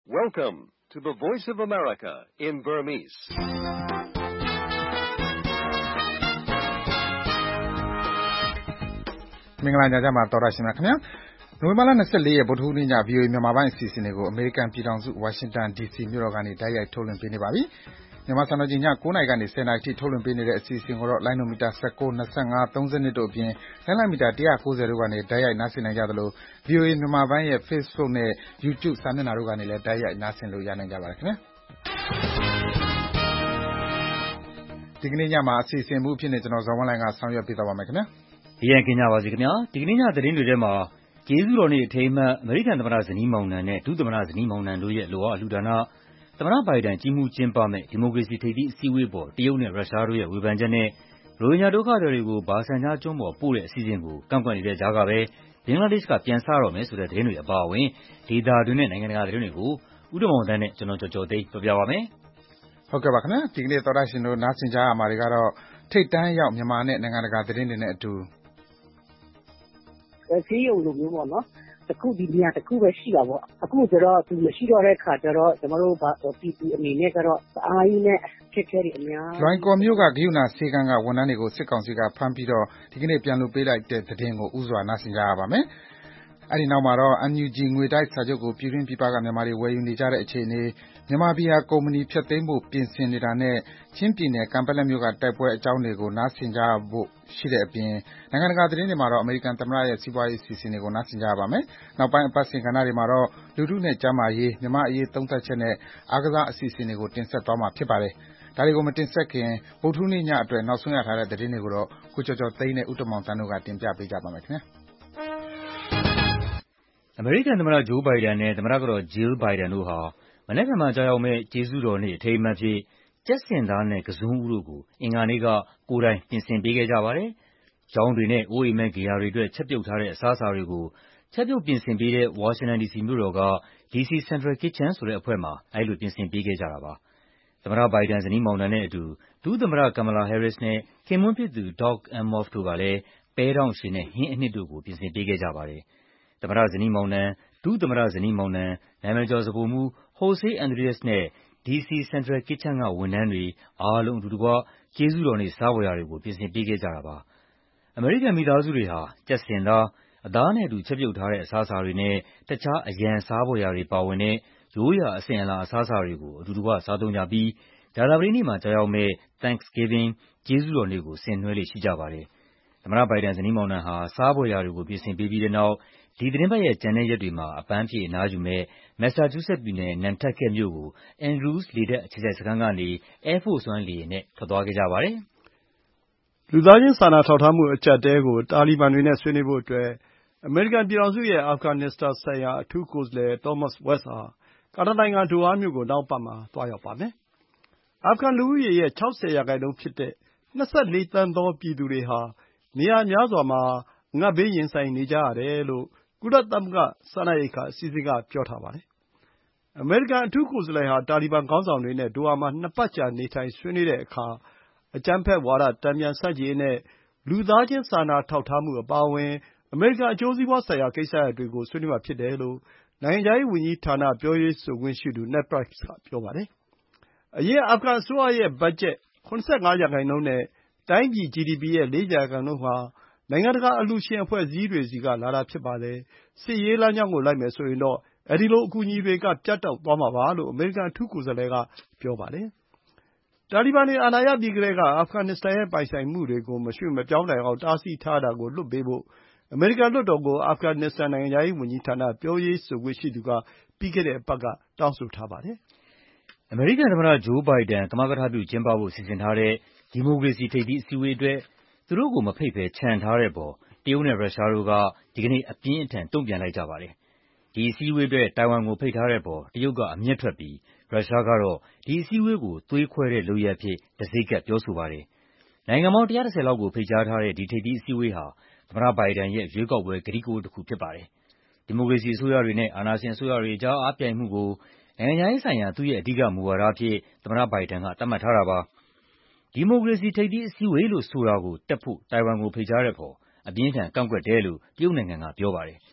Welcome to the Voice of America in Burmese. ။မင်္ဂလာညချမ်းပါတော်ရရှိမြခင်ဗျာ။နိုဝင်ဘာလ24ရက်ဗုဒ္ဓဟူးနေ့ည VOA မြန်မာပိုင်းအစီအစဉ်တွေကိုအမေရိကန်ပြည်ထောင်စုဝါရှင်တန် DC မြို့တော်ကနေတိုက်ရိုက်ထုတ်လွှင့်ပေးနေပါပြီ။မြန်မာစံတော်ချိန်ည9:00နာရီကနေ10:00နာရီထိထုတ်လွှင့်ပေးနေတဲ့အစီအစဉ်ကိုတော့လိုင်းနိုမီတာ19, 25, 32တို့အပြင်လိုင်းမီတာ190တို့ကနေတိုက်ရိုက်နားဆင်နိုင်ကြသလို VOA မြန်မာပိုင်းရဲ့ Facebook နဲ့ YouTube စာမျက်နှာတို့ကနေလည်းတိုက်ရိုက်နားဆင်လို့ရနိုင်ကြပါတယ်ခင်ဗျာ။ဒီကနေ့ညမှာအစီအစဉ်မှုအဖြစ်နဲ့ကျွန်တော်ဇော်ဝင်းလိုင်းကဆောင်ရွက်ပေးသွားပါမယ်ခင်ဗျာ။ဒီရန်ကင်းကြပါစေခင်ဗျာ။ဒီကနေ့ညသတင်းတွေထဲမှာကျေးဇူးတော်နေ့အထိမ်းအမှတ်အမေရိကန်သမ္မတဇနီးမောင်နှံနဲ့ဒုသမ္မတဇနီးမောင်နှံတို့ရဲ့လိုအားအလှူဒါနသမ္မတဘိုင်ဒန်ကြီးမှုကျင်းပမဲ့ဒီမိုကရေစီထိပ်သီးအစည်းအဝေးပေါ်တရုတ်နဲ့ရုရှားတို့ရဲ့ဝေဖန်ချက်နဲ့ရိုဟင်ဂျာဒုက္ခသည်တွေကိုဘာဆန်ချာကျွန်းပေါ်ပို့တဲ့အစီအစဉ်ကိုကန့်ကွက်နေတဲ့ကြားကပဲဘင်္ဂလားဒေ့ရှ်ကပြန်ဆတော့မယ်ဆိုတဲ့သတင်းတွေအပါအဝင်ဒေသတွင်းနဲ့နိုင်ငံတကာသတင်းတွေကိုဦးတော်မောင်တန်းနဲ့ကျွန်တော်ကျော်ကျော်သိန်းပြောပြပါမယ်။ဟုတ်ကဲ့ပါခင်ဗျာ။ဒီကနေ့သောတာရှင်တို့နားဆင်ကြရမှာတွေကတော့ထိပ်တန်းရောက်မြန်မာနဲ့နိုင်ငံတကာသတင်းတွေနဲ့အတူဆေးရုံလိုမျိုးပေါ့နော်တခုဒီနေရာတခုပဲရှိတာပေါ့အခုကျတော့သူမရှိတော့တဲ့ခါကျတော့ကျွန်တော်တို့ပြည်သူအနေနဲ့ကတော့အားကြီးနဲ့ခက်ခဲတွေအများလွိုင်ကော်မြို့ကဂိယူနာဆေးကန်းကဝန်ထမ်းတွေကိုစစ်ကောင်စီကဖမ်းပြီးတော့ဒီကနေ့ပြန်လွှတ်ပေးလိုက်တဲ့သတင်းကိုဥစွာနားဆင်ကြရပါမယ်။အဲဒီနောက်မှာတော့ NUG ငွေတိုက်စာချုပ်ကိုပြည်တွင်းပြည်ပကမြန်မာတွေဝယ်ယူနေကြတဲ့အခြေအနေမြန်မာပြည်ဟာကုမ္ပဏီဖျက်သိမ်းဖို့ပြင်ဆင်နေတာနဲ့ချင်းပြည်နယ်ကန်ပက်လက်မြို့ကတိုက်ပွဲအကြောင်းတွေကိုနားဆင်ကြဖို့ရှိတဲ့အပြင်နိုင်ငံတကာသတင်းတွေမှာတော့အမေရိကန်သမ္မတရဲ့စီးပွားရေးအစီအစဉ်တွေကိုနားဆင်ကြရပါမယ်။နောက်ပိုင်းအပတ်စဉ်ကဏ္ဍတွေမှာတော့လူထုနဲ့ကျန်းမာရေးမြန်မာအရေးသုံးသပ်ချက်နဲ့အားကစားအစီအစဉ်တွေကိုတင်ဆက်သွားမှာဖြစ်ပါတယ်။ဒါတွေကိုမတင်ဆက်ခင်ဗုဒ္ဓဟူးနေ့ညအတွက်နောက်ဆုံးရထားတဲ့သတင်းတွေကိုတော့ကိုကျော်ကျော်သိန်းနဲ့ဦးတမောင်တန်းတို့ကတင်ပြပေးကြပါမယ်ခင်ဗျာ။အမေရိကန်သမ္မတဂျိုးဘိုင်ဒန်နဲ့သမ္မတကတော်ဂျီးလ်ဘိုင်ဒန်တို့ဟာမနက်ဖြန်မှာကြာရောက်မယ့်ကျေးဇူးတော်နေ့အထိမ်းအမှတ်အဖြစ်ကြက်ဆင်သားနဲ့ကစွန်းဦးတို့ကိုအင်္ဂါနေ့ကကိုယ်တိုင်ပြင်ဆင်ပေးခဲ့ကြပါတယ်။ကျောင်းတွေနဲ့အိုးအိမ်မက်ဂေဟာတွေအတွက်ချက်ပြုတ်ထားတဲ့အစားအစာတွေကိုချက်ပြုတ်ပြင်ဆင်ပေးတဲ့ဝါရှင်တန် DC မြို့တော်က DC Central Kitchen ဆိုတဲ့အဖွဲ့မှာအဲဒီလိုပြင်ဆင်ပေးခဲ့ကြတာပါ။သမ္မတဘိုင်ဒန်ဇနီးမောင်နှံနဲ့အတူဒုသမ္မတ Kamala Harris နဲ့ခင်ပွန်းဖြစ်သူ Doug Emhoff တို့ကလည်းပဲထောင့်ရှင်နဲ့ဟင်းအနှစ်တို့ကိုပြင်ဆင်ပေးခဲ့ကြပါတယ်။သမ္မတဇနီးမောင်နှံ၊ဒုသမ္မတဇနီးမောင်နှံ၊နာမည်ကျော်စပုံမှူး Jose Andres နဲ့ DC Central Kitchen ကဝန်ထမ်းတွေအားလုံးအတူတကွကျေးဇူးတော်နေ့စားဖွယ်ရာတွေကိုပြင်ဆင်ပေးခဲ့ကြတာပါ။အမေရိကန်မိသားစုတွေဟာကြက်ဆင်သား၊အသားနဲ့အတူချက်ပြုတ်ထားတဲ့အစားအစာတွေနဲ့တခြားအရန်စားဖွယ်ရာတွေပါဝင်တဲ့ရိုးရာအစဉ်အလာအစားအစာတွေကိုအတူတကွစားသုံးကြပြီးကြာသပတေးနေ့မှာကျရောက်မယ့် Thanksgiving ကျေးဇူးတော်နေ့ကိုဆင်နွှဲလေ့ရှိကြပါတယ်။သမ္မတဘိုင်ဒန်ဇနီးမောင်နှံဟာစားဖွယ်ရာတွေကိုပြင်ဆင်ပေးပြီးတဲ့နောက်ဒီသီတင်းပတ်ရဲ့ကျန်တဲ့ရက်တွေမှာအပန်းဖြေအနားယူမယ့် Massachusetts ပြည်နယ် Nantucket မြို့ကို Andrews လေတပ်အခြေစိုက်စခန်းကနေ Air Force One လေယာဉ်နဲ့ထွက်သွားခဲ့ကြပါတယ်။လူသားချင်းစာနာထောက်ထားမှုအကျပ်အတည်းကိုတာလီဘန်တွေနဲ့ဆွေးနွေးဖို့အတွက်အမေရိကန်ပြည်ထောင်စုရဲ့အာဖဂန်နစ္စတန်ဆိုင်ရာအထူးကိုယ်စားလှယ် Thomas West ဟာကာတာနိုင်ငံဒိုဟာမြို့ကိုနောက်အပတ်မှာသွားရောက်ပါမယ်။အာဖဂန်လူဦးရေရဲ့60%ဖြစ်တဲ့24သန်းသောပြည်သူတွေဟာနေရာများစွာမှာအငတ်ဘေးရင်ဆိုင်နေကြရတယ်လို့ကုလသမဂ္ဂစားနပ်ရိက္ခာအစီအစဉ်ကပြောထားပါတယ်။အမေရိကန်အထူးကိုယ်စားလှယ်ဟာတာလီဘန်ခေါင်းဆောင်တွေနဲ့ဒိုဟာမှာ2ပတ်ကြာနေထိုင်ဆွေးနွေးတဲ့အခါအကြမ်းဖက်ဝါဒတန်ပြန်ဆန့်ကျင်ရေးနဲ့လူသားချင်းစာနာထောက်ထားမှုအပါအဝင်အမေရိကန်အကျိုးစီးပွားဆိုင်ရာကိစ္စရပ်တွေကိုဆွေးနွေးမှာဖြစ်တယ်လို့နိုင်ငံခြားရေးဝန်ကြီးဌာနပြောရေးဆိုခွင့်ရှိသူ Ned Price ကပြောပါတယ်။အရင်အာဖဂန်အစိုးရရဲ့ဘတ်ဂျက် 75% နဲ့တိုင်းပြည် GDP ရဲ့ 4% ဟာနိုင်ငံတကာအလှူရှင်အဖွဲ့အစည်းတွေဆီကလာတာဖြစ်ပါတယ်။စစ်ရေးလမ်းကြောင်းကိုလိုက်မယ်ဆိုရင်တော့အဲဒီလိုအကူအညီတွေကပြတ်တောက်သွားမှာပါလို့အမေရိကန်အထူးကိုယ်စားလှယ်ကပြောပါတယ်။တာလီဘန်တွေအာဏာရပြီးကတည်းကအာဖဂန်နစ္စတန်ရဲ့ပိုင်ဆိုင်မှုတွေကိုမရွှေ့မပြောင်းနိုင်အောင်တားဆီးထားတာကိုလွှတ်ပေးဖို့အမေရိကန်လွှတ်တော်ကိုအာဖဂန်နစ္စတန်နိုင်ငံခြားရေးဝန်ကြီးဌာနပြောရေးဆိုခွင့်ရှိသူကပြီးခဲ့တဲ့အပတ်ကတောင်းဆိုထားပါတယ်။အမေရိကန်သမ္မတဂျိုးဘိုင်ဒန်ကမကထပြုကျင်းပဖို့စီစဉ်ထားတဲ့ဒီမိုကရေစီထိပ်သီးအစည်းအဝေးအတွက်သူတို့ကိုမဖိတ်ဘဲချန်ထားတဲ့အပေါ်တရုတ်နဲ့ရုရှားတို့ကဒီကနေ့အပြင်းအထန်တုံ့ပြန်လိုက်ကြပါတယ်။ဒီအစည်းအဝေးအတွက်တိုင်ဝမ်ကိုဖိတ်ထားတဲ့အပေါ်တရုတ်ကအမျက်ထွက်ပြီးရုရှားကတော့ဒီအစည်းအဝေးကိုသွေးခွဲတဲ့လုပ်ရပ်အဖြစ်တံဆိပ်ကပ်ပြောဆိုပါတယ်။နိုင်ငံပေါင်း110လောက်ကိုဖိတ်ကြားထားတဲ့ဒီထိပ်သီးအစည်းအဝေးဟာသမ္မတဘိုင်ဒန်ရဲ့ရွေးကောက်ပွဲကတိကဝတ်တခုဖြစ်ပါတယ်။ဒီမိုကရေစီအစိုးရတွေနဲ့အာဏာရှင်အစိုးရတွေအကြားအားပြိုင်မှုကိုနိုင်ငံခြားရေးဆိုင်ရာသူ့ရဲ့အဓိကမူဝါဒအဖြစ်သမ္မတဘိုင်ဒန်ကသတ်မှတ်ထားတာပါ။ဒီမိုကရေစီထိပ်သီးအစည်းအဝေးလို့ဆိုတာကိုတက်ဖို့တိုင်ဝမ်ကိုဖိတ်ကြားတဲ့အပေါ်အပြင်းအထန်ကန့်ကွက်တယ်လို့တရုတ်နိုင်ငံကပြောပါတယ်။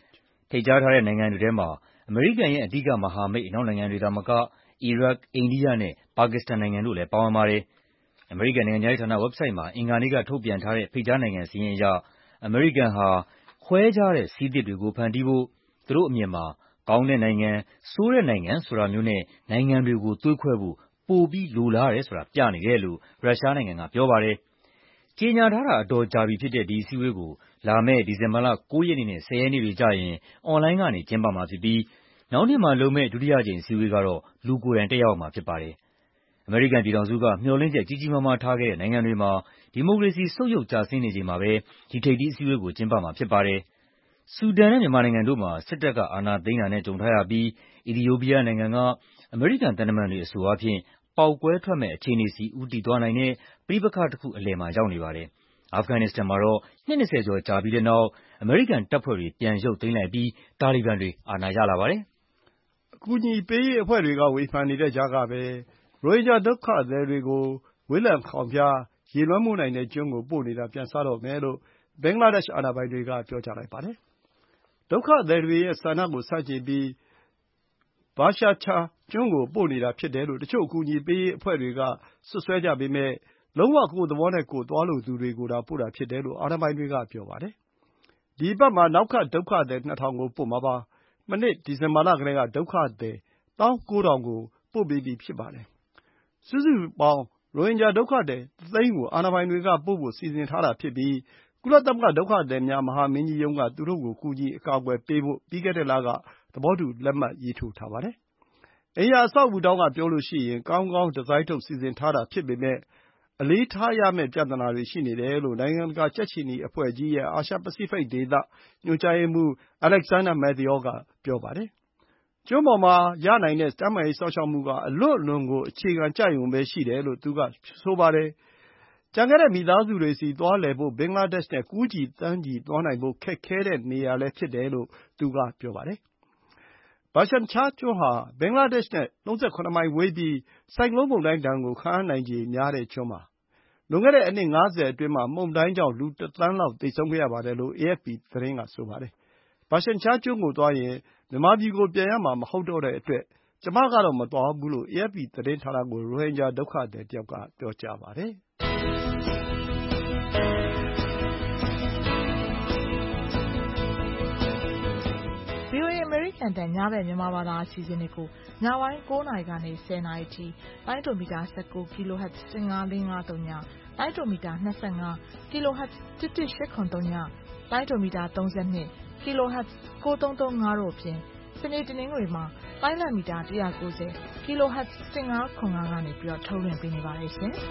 ထိပ်ကြားထားတဲ့နိုင်ငံတွေထဲမှာအမေရိကန်ရဲ့အဓိကမဟာမိတ်အနောက်နိုင်ငံတွေသာမကအီရတ်၊အိန္ဒိယနဲ့ပါကစ္စတန်နိုင်ငံတို့လည်းပါဝင်ပါတယ်။ အမေရိကန်နိုင်ငံခြားရေးဌာနဝက်ဘ်ဆိုက်မှာအင်္ဂါနေ့ကထုတ်ပြန်ထားတဲ့ဖိတ်ကြားနိုင်ငံစာရင်းအရအမေရိကန်ဟာခွဲခြားတဲ့စည်းသစ်တွေကိုဖန်တီးဖို့သူတို့အမြင်မှာကောင်းတဲ့နိုင်ငံ၊ဆိုးတဲ့နိုင်ငံဆိုတာမျိုးနဲ့နိုင်ငံတွေကိုသွေးခွဲဖို့ပိုပြီးလိုလားတယ်ဆိုတာပြနေတယ်လို့ရုရှားနိုင်ငံကပြောပါတယ်။ကြေညာထားတာအတော်ကြာပြီဖြစ်တဲ့ဒီအစည်းအဝေးကိုလာမယ့်ဒီဇင်ဘာလ 9 ရက်နေ့နဲ့ 10 ရက်နေ့တွေကျရင်အွန်လိုင်းကနေကျင်းပမှာဖြစ်ပြီးနောက်နှစ်မှာလုပ်မယ့်ဒုတိယအကြိမ်အစည်းအဝေးကတော့လူကိုယ်တိုင်တက်ရောက်မှာဖြစ်ပါတယ်။အမေရိကန်ပြည်ထောင်စုကမျှော်လင့်ချက်ကြီးကြီးမားမားထားခဲ့တဲ့နိုင်ငံတွေမှာဒီမိုကရေစီဆုတ်ယုတ်ကျဆင်းနေချိန်မှာပဲဒီထိပ်သီးအစည်းအဝေးကိုကျင်းပမှာဖြစ်ပါတယ်။ဆူဒန်နဲ့မြန်မာနိုင်ငံတို့မှာစစ်တပ်ကအာဏာသိမ်းတာနဲ့ကြုံထားရပြီးအီသီယိုးပီးယားနိုင်ငံကအမေရိကန်သံတမန်တွေအဆိုအားဖြင့်ပေါက်ကွဲထွက်မယ့်အခြေအနေဆီဦးတည်သွားနိုင်တဲ့ပဋိပက္ခတစ်ခုအလယ်မှာရောက်နေပါတယ်။အာဖဂန်နစ္စတန်မှာတော့နှစ်20ကျော်ကြာပြီးတဲ့နောက်အမေရိကန်တပ်ဖွဲ့တွေပြန်ရုပ်သိမ်းလိုက်ပြီးတာလီဘန်တွေအာဏာရလာပါတယ်။အကူအညီပေးရေးအဖွဲ့တွေကဝေဖန်နေတဲ့ကြားကပဲရိုဟင်ဂျာဒုက္ခသည်တွေကိုဝေးလံခေါင်ဖျားရေလွှမ်းမိုးနိုင်တဲ့ကျွန်းကိုပို့နေတာပြန်စတော့မယ်လို့ဘင်္ဂလားဒေ့ရှ်အာဏာပိုင်တွေကပြောကြားလိုက်ပါတယ်။ဒုက္ခသည်တွေရဲ့ဆန္ဒကိုဆန့်ကျင်ပြီးဘာရှာချာကျွန်းကိုပို့နေတာဖြစ်တယ်လို့တချို့အကူအညီပေးရေးအဖွဲ့တွေကစွပ်စွဲကြပေမယ့်လုံးဝကိုယ့်သဘောနဲ့ကိုယ်သွားလိုသူတွေကိုသာပို့တာဖြစ်တယ်လို့အာဏာပိုင်တွေကပြောပါတယ်။ဒီအပတ်မှာနောက်ထပ်ဒုက္ခသည် 2,000 ကိုပို့မှာပါ။မနှစ်ဒီဇင်ဘာလကတည်းကဒုက္ခသည် 19,000 ကိုပို့ပေးပြီးဖြစ်ပါတယ်။စုစုပေါင်းရိုဟင်ဂျာဒုက္ခသည် 1 သိန်းကိုအာဏာပိုင်တွေကပို့ဖို့စီစဉ်ထားတာဖြစ်ပြီးကုလသမဂ္ဂဒုက္ခသည်များမဟာမင်းကြီးရုံးကသူတို့ကိုကူညီအကာအကွယ်ပေးဖို့ပြီးခဲ့တဲ့လကသဘောတူလက်မှတ်ရေးထိုးထားပါတယ်။အိမ်ယာအဆောက်အဦတောင်းကပြောလို့ရှိရင်ကောင်းကောင်းဒီဇိုင်းထုတ်စီစဉ်ထားတာဖြစ်ပေမယ့်အလေးထားရမယ့်ပြဿနာတွေရှိနေတယ်လို့နိုင်ငံတကာကြက်ခြေနီအဖွဲ့ကြီးရဲ့အာရှပစိဖိတ်ဒေသညွှန်ကြားရေးမှူး Alexander Mathiol ကပြောပါတယ်။ကျွန်းပေါ်မှာရနိုင်တဲ့ကျန်းမာရေးစောင့်ရှောက်မှုကအလွန့်အလွန်ကိုအခြေခံကျရုံပဲရှိတယ်လို့သူကဆိုပါတယ်။ကျန်ခဲ့တဲ့မိသားစုတွေဆီသွားလည်ဖို့ဘင်္ဂလားဒေ့ရှ်နဲ့ကူးချီသန်းချီသွားနိုင်ဖို့ခက်ခဲတဲ့နေရာလည်းဖြစ်တယ်လို့သူကပြောပါတယ်။ဘာရှန်ချာကျွန်းဟာဘင်္ဂလားဒေ့ရှ်နဲ့37 မိုင်ဝေးပြီးဆိုင်ကလုန်းမုန်တိုင်းဒဏ်ကိုခံရနိုင်ခြေများတဲ့ကျွန်းပါ။လွန်ခဲ့တဲ့အနှစ် 50 အတွင်းမုန်တိုင်းကြောင့်လူ 1 သန်းလောက်သေဆုံးခဲ့ရပါတယ်လို့ AFP သတင်းကဆိုပါတယ်။ဘာရှန်ချာကျွန်းကိုသွားရင်မြန်မာပြည်ကိုပြန်ရမှာမဟုတ်တော့တဲ့အတွက်ကျမကတော့မသွားဘူးလို့ AFP သတင်းဌာနကိုရိုဟင်ဂျာဒုက္ခသည်တစ်ယောက်ကပြောကြားပါတယ်။ VOA အမေရိကန်တန်ညဘက်မြန်မာဘာသာအစီအစဉ်တွေကိုညပိုင်း 9 နာရီကနေ 10 နာရီထိလိုင်းဒိုမီတာ 19 kHz 15530ညလိုင်းဒိုမီတာ 25 kHz 11803ညလိုင်းဒိုမီတာ 32 kHz 9335တို့ဖြင့်စနေတနင်္ဂနွေမှာလိုင်းလံမီတာ190 kHz 1505ကနေပြီးတော့ထုတ်လွှင့်ပေးနေပါတယ်ရှင်။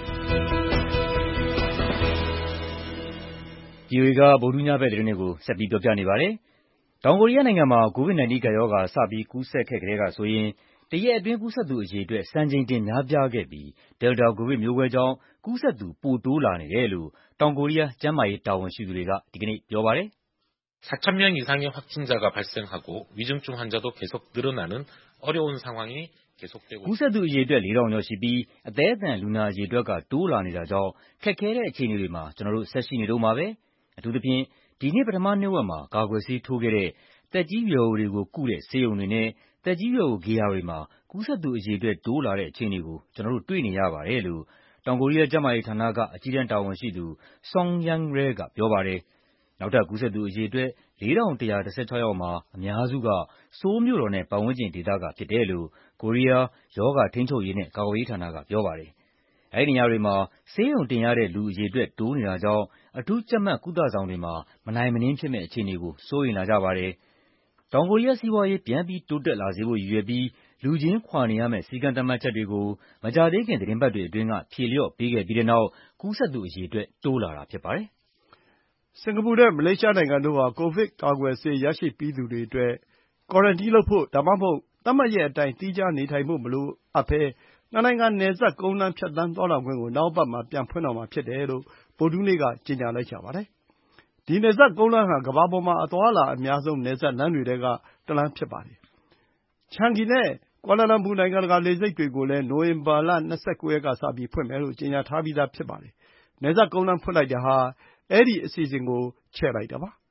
VOA ကဗုဒ္ဓညဘက်သတင်းတွေကိုဆက်ပြီးပြောပြနေပါတယ်။တောင်ကိုရီးယားနိုင်ငံမှာ COVID-19 ကပ်ရောဂါစပြီးကူးစက်ခဲ့ကတည်းကဆိုရင်တရက်အတွင်းကူးစက်သူအရေအတွက်စံချိန်တင်များပြားခဲ့ပြီး Delta ကိုဗစ်မျိုးကွဲကြောင့်ကူးစက်သူပိုတိုးလာနေတယ်လို့တောင်ကိုရီးယားကျန်းမာရေးတာဝန်ရှိသူတွေကဒီကနေ့ပြောပါတယ်။ 4,000명 이상의 확진자가 발생하고 위중증 환자도 계속 늘어나는 어려운 상황이 계속되고 ကူးစက်သူအရေအတွက် 4,000 ကျော်ရှိပြီးအသည်းအသန်လူနာအရေအတွက်ကတိုးလာနေတာကြောင့်ခက်ခဲတဲ့အခြေအနေတွေမှာကျွန်တော်တို့ဆက်ရှိနေတုန်းပါပဲ။အထူးသဖြင့်ဒီနှစ်ပထမနှစ်ဝက်မှာကာကွယ်ဆေးထိုးခဲ့တဲ့သက်ကြီးရွယ်အိုတွေကိုကုတဲ့ဆေးရုံတွေနဲ့သက်ကြီးရွယ်အိုဂေဟာတွေမှာကူးစက်သူအရေအတွက်တိုးလာတဲ့အခြေအနေကိုကျွန်တော်တို့တွေ့နေရပါတယ်လို့တောင်ကိုရီးယားကျန်းမာရေးဌာနကအကြီးတန်းတာဝန်ရှိသူ Song Young-rae ကပြောပါတယ်။နောက်ထပ်ကူးစက်သူအရေအတွက် 4,116 ယောက်မှာအများစုကဆိုးလ်မြို့တော်နဲ့ပတ်ဝန်းကျင်ဒေသကဖြစ်တယ်လို့ကိုရီးယားရောဂါထိန်းချုပ်ရေးနဲ့ကာကွယ်ရေးဌာနကပြောပါတယ်။အဲဒီနေရာတွေမှာဆေးရုံတင်ရတဲ့လူအရေအတွက်တိုးနေတာကြောင့်အထူးကြပ်မတ်ကုသဆောင်တွေမှာမနိုင်မနင်းဖြစ်မယ့်အခြေအနေကိုစိုးရိမ်လာကြပါတယ်။တောင်ကိုရီးယားစီးပွားရေးပြန်ပြီးတိုးတက်လာစေဖို့ရည်ရွယ်ပြီးလူချင်းခွာနေရမယ့်စည်းကမ်းသတ်မှတ်ချက်တွေကိုမကြာသေးခင်သီတင်းပတ်တွေအတွင်းကဖြေလျော့ပေးခဲ့ပြီးတဲ့နောက်ကူးစက်သူအရေအတွက်တိုးလာတာဖြစ်ပါတယ်။စင်ကာပူနဲ့မလေးရှားနိုင်ငံတို့ဟာကိုဗစ်ကာကွယ်ဆေးရရှိပြီးသူတွေအတွက်ကွာရန်တင်းလုပ်ဖို့ဒါမှမဟုတ်သတ်မှတ်ရက်အတိုင်းသီးခြားနေထိုင်ဖို့မလိုအပ်ဘဲနှစ်နိုင်ငံနယ်စပ်ကုန်းလမ်းဖြတ်သန်းသွားလာခွင့်ကိုနောက်အပတ်မှာပြန်ဖွင့်တော့မှာဖြစ်တယ်လို့ဗုဒ္ဓဟူးနေ့ကကြေညာလိုက်ကြပါတယ်။ဒီနယ်စပ်ကုန်းလမ်းဟာကမ္ဘာပေါ်မှာအသွားအလာအများဆုံးနယ်စပ်လမ်းတွေထဲကတလမ်းဖြစ်ပါတယ်။ချန်ဂီနဲ့ကွာလာလမ်ပူနိုင်ငံတကာလေဆိပ်တွေကိုလည်းနိုဝင်ဘာလ 29 ရက်ကစပြီးဖွင့်မယ်လို့ကြေညာထားပြီးသားဖြစ်ပါတယ်။နယ်စပ်ကုန်းလမ်းဖွင့်လိုက်တာဟာအဲဒီအစီအစဉ်ကိုချဲ့လိုက်တာပါ။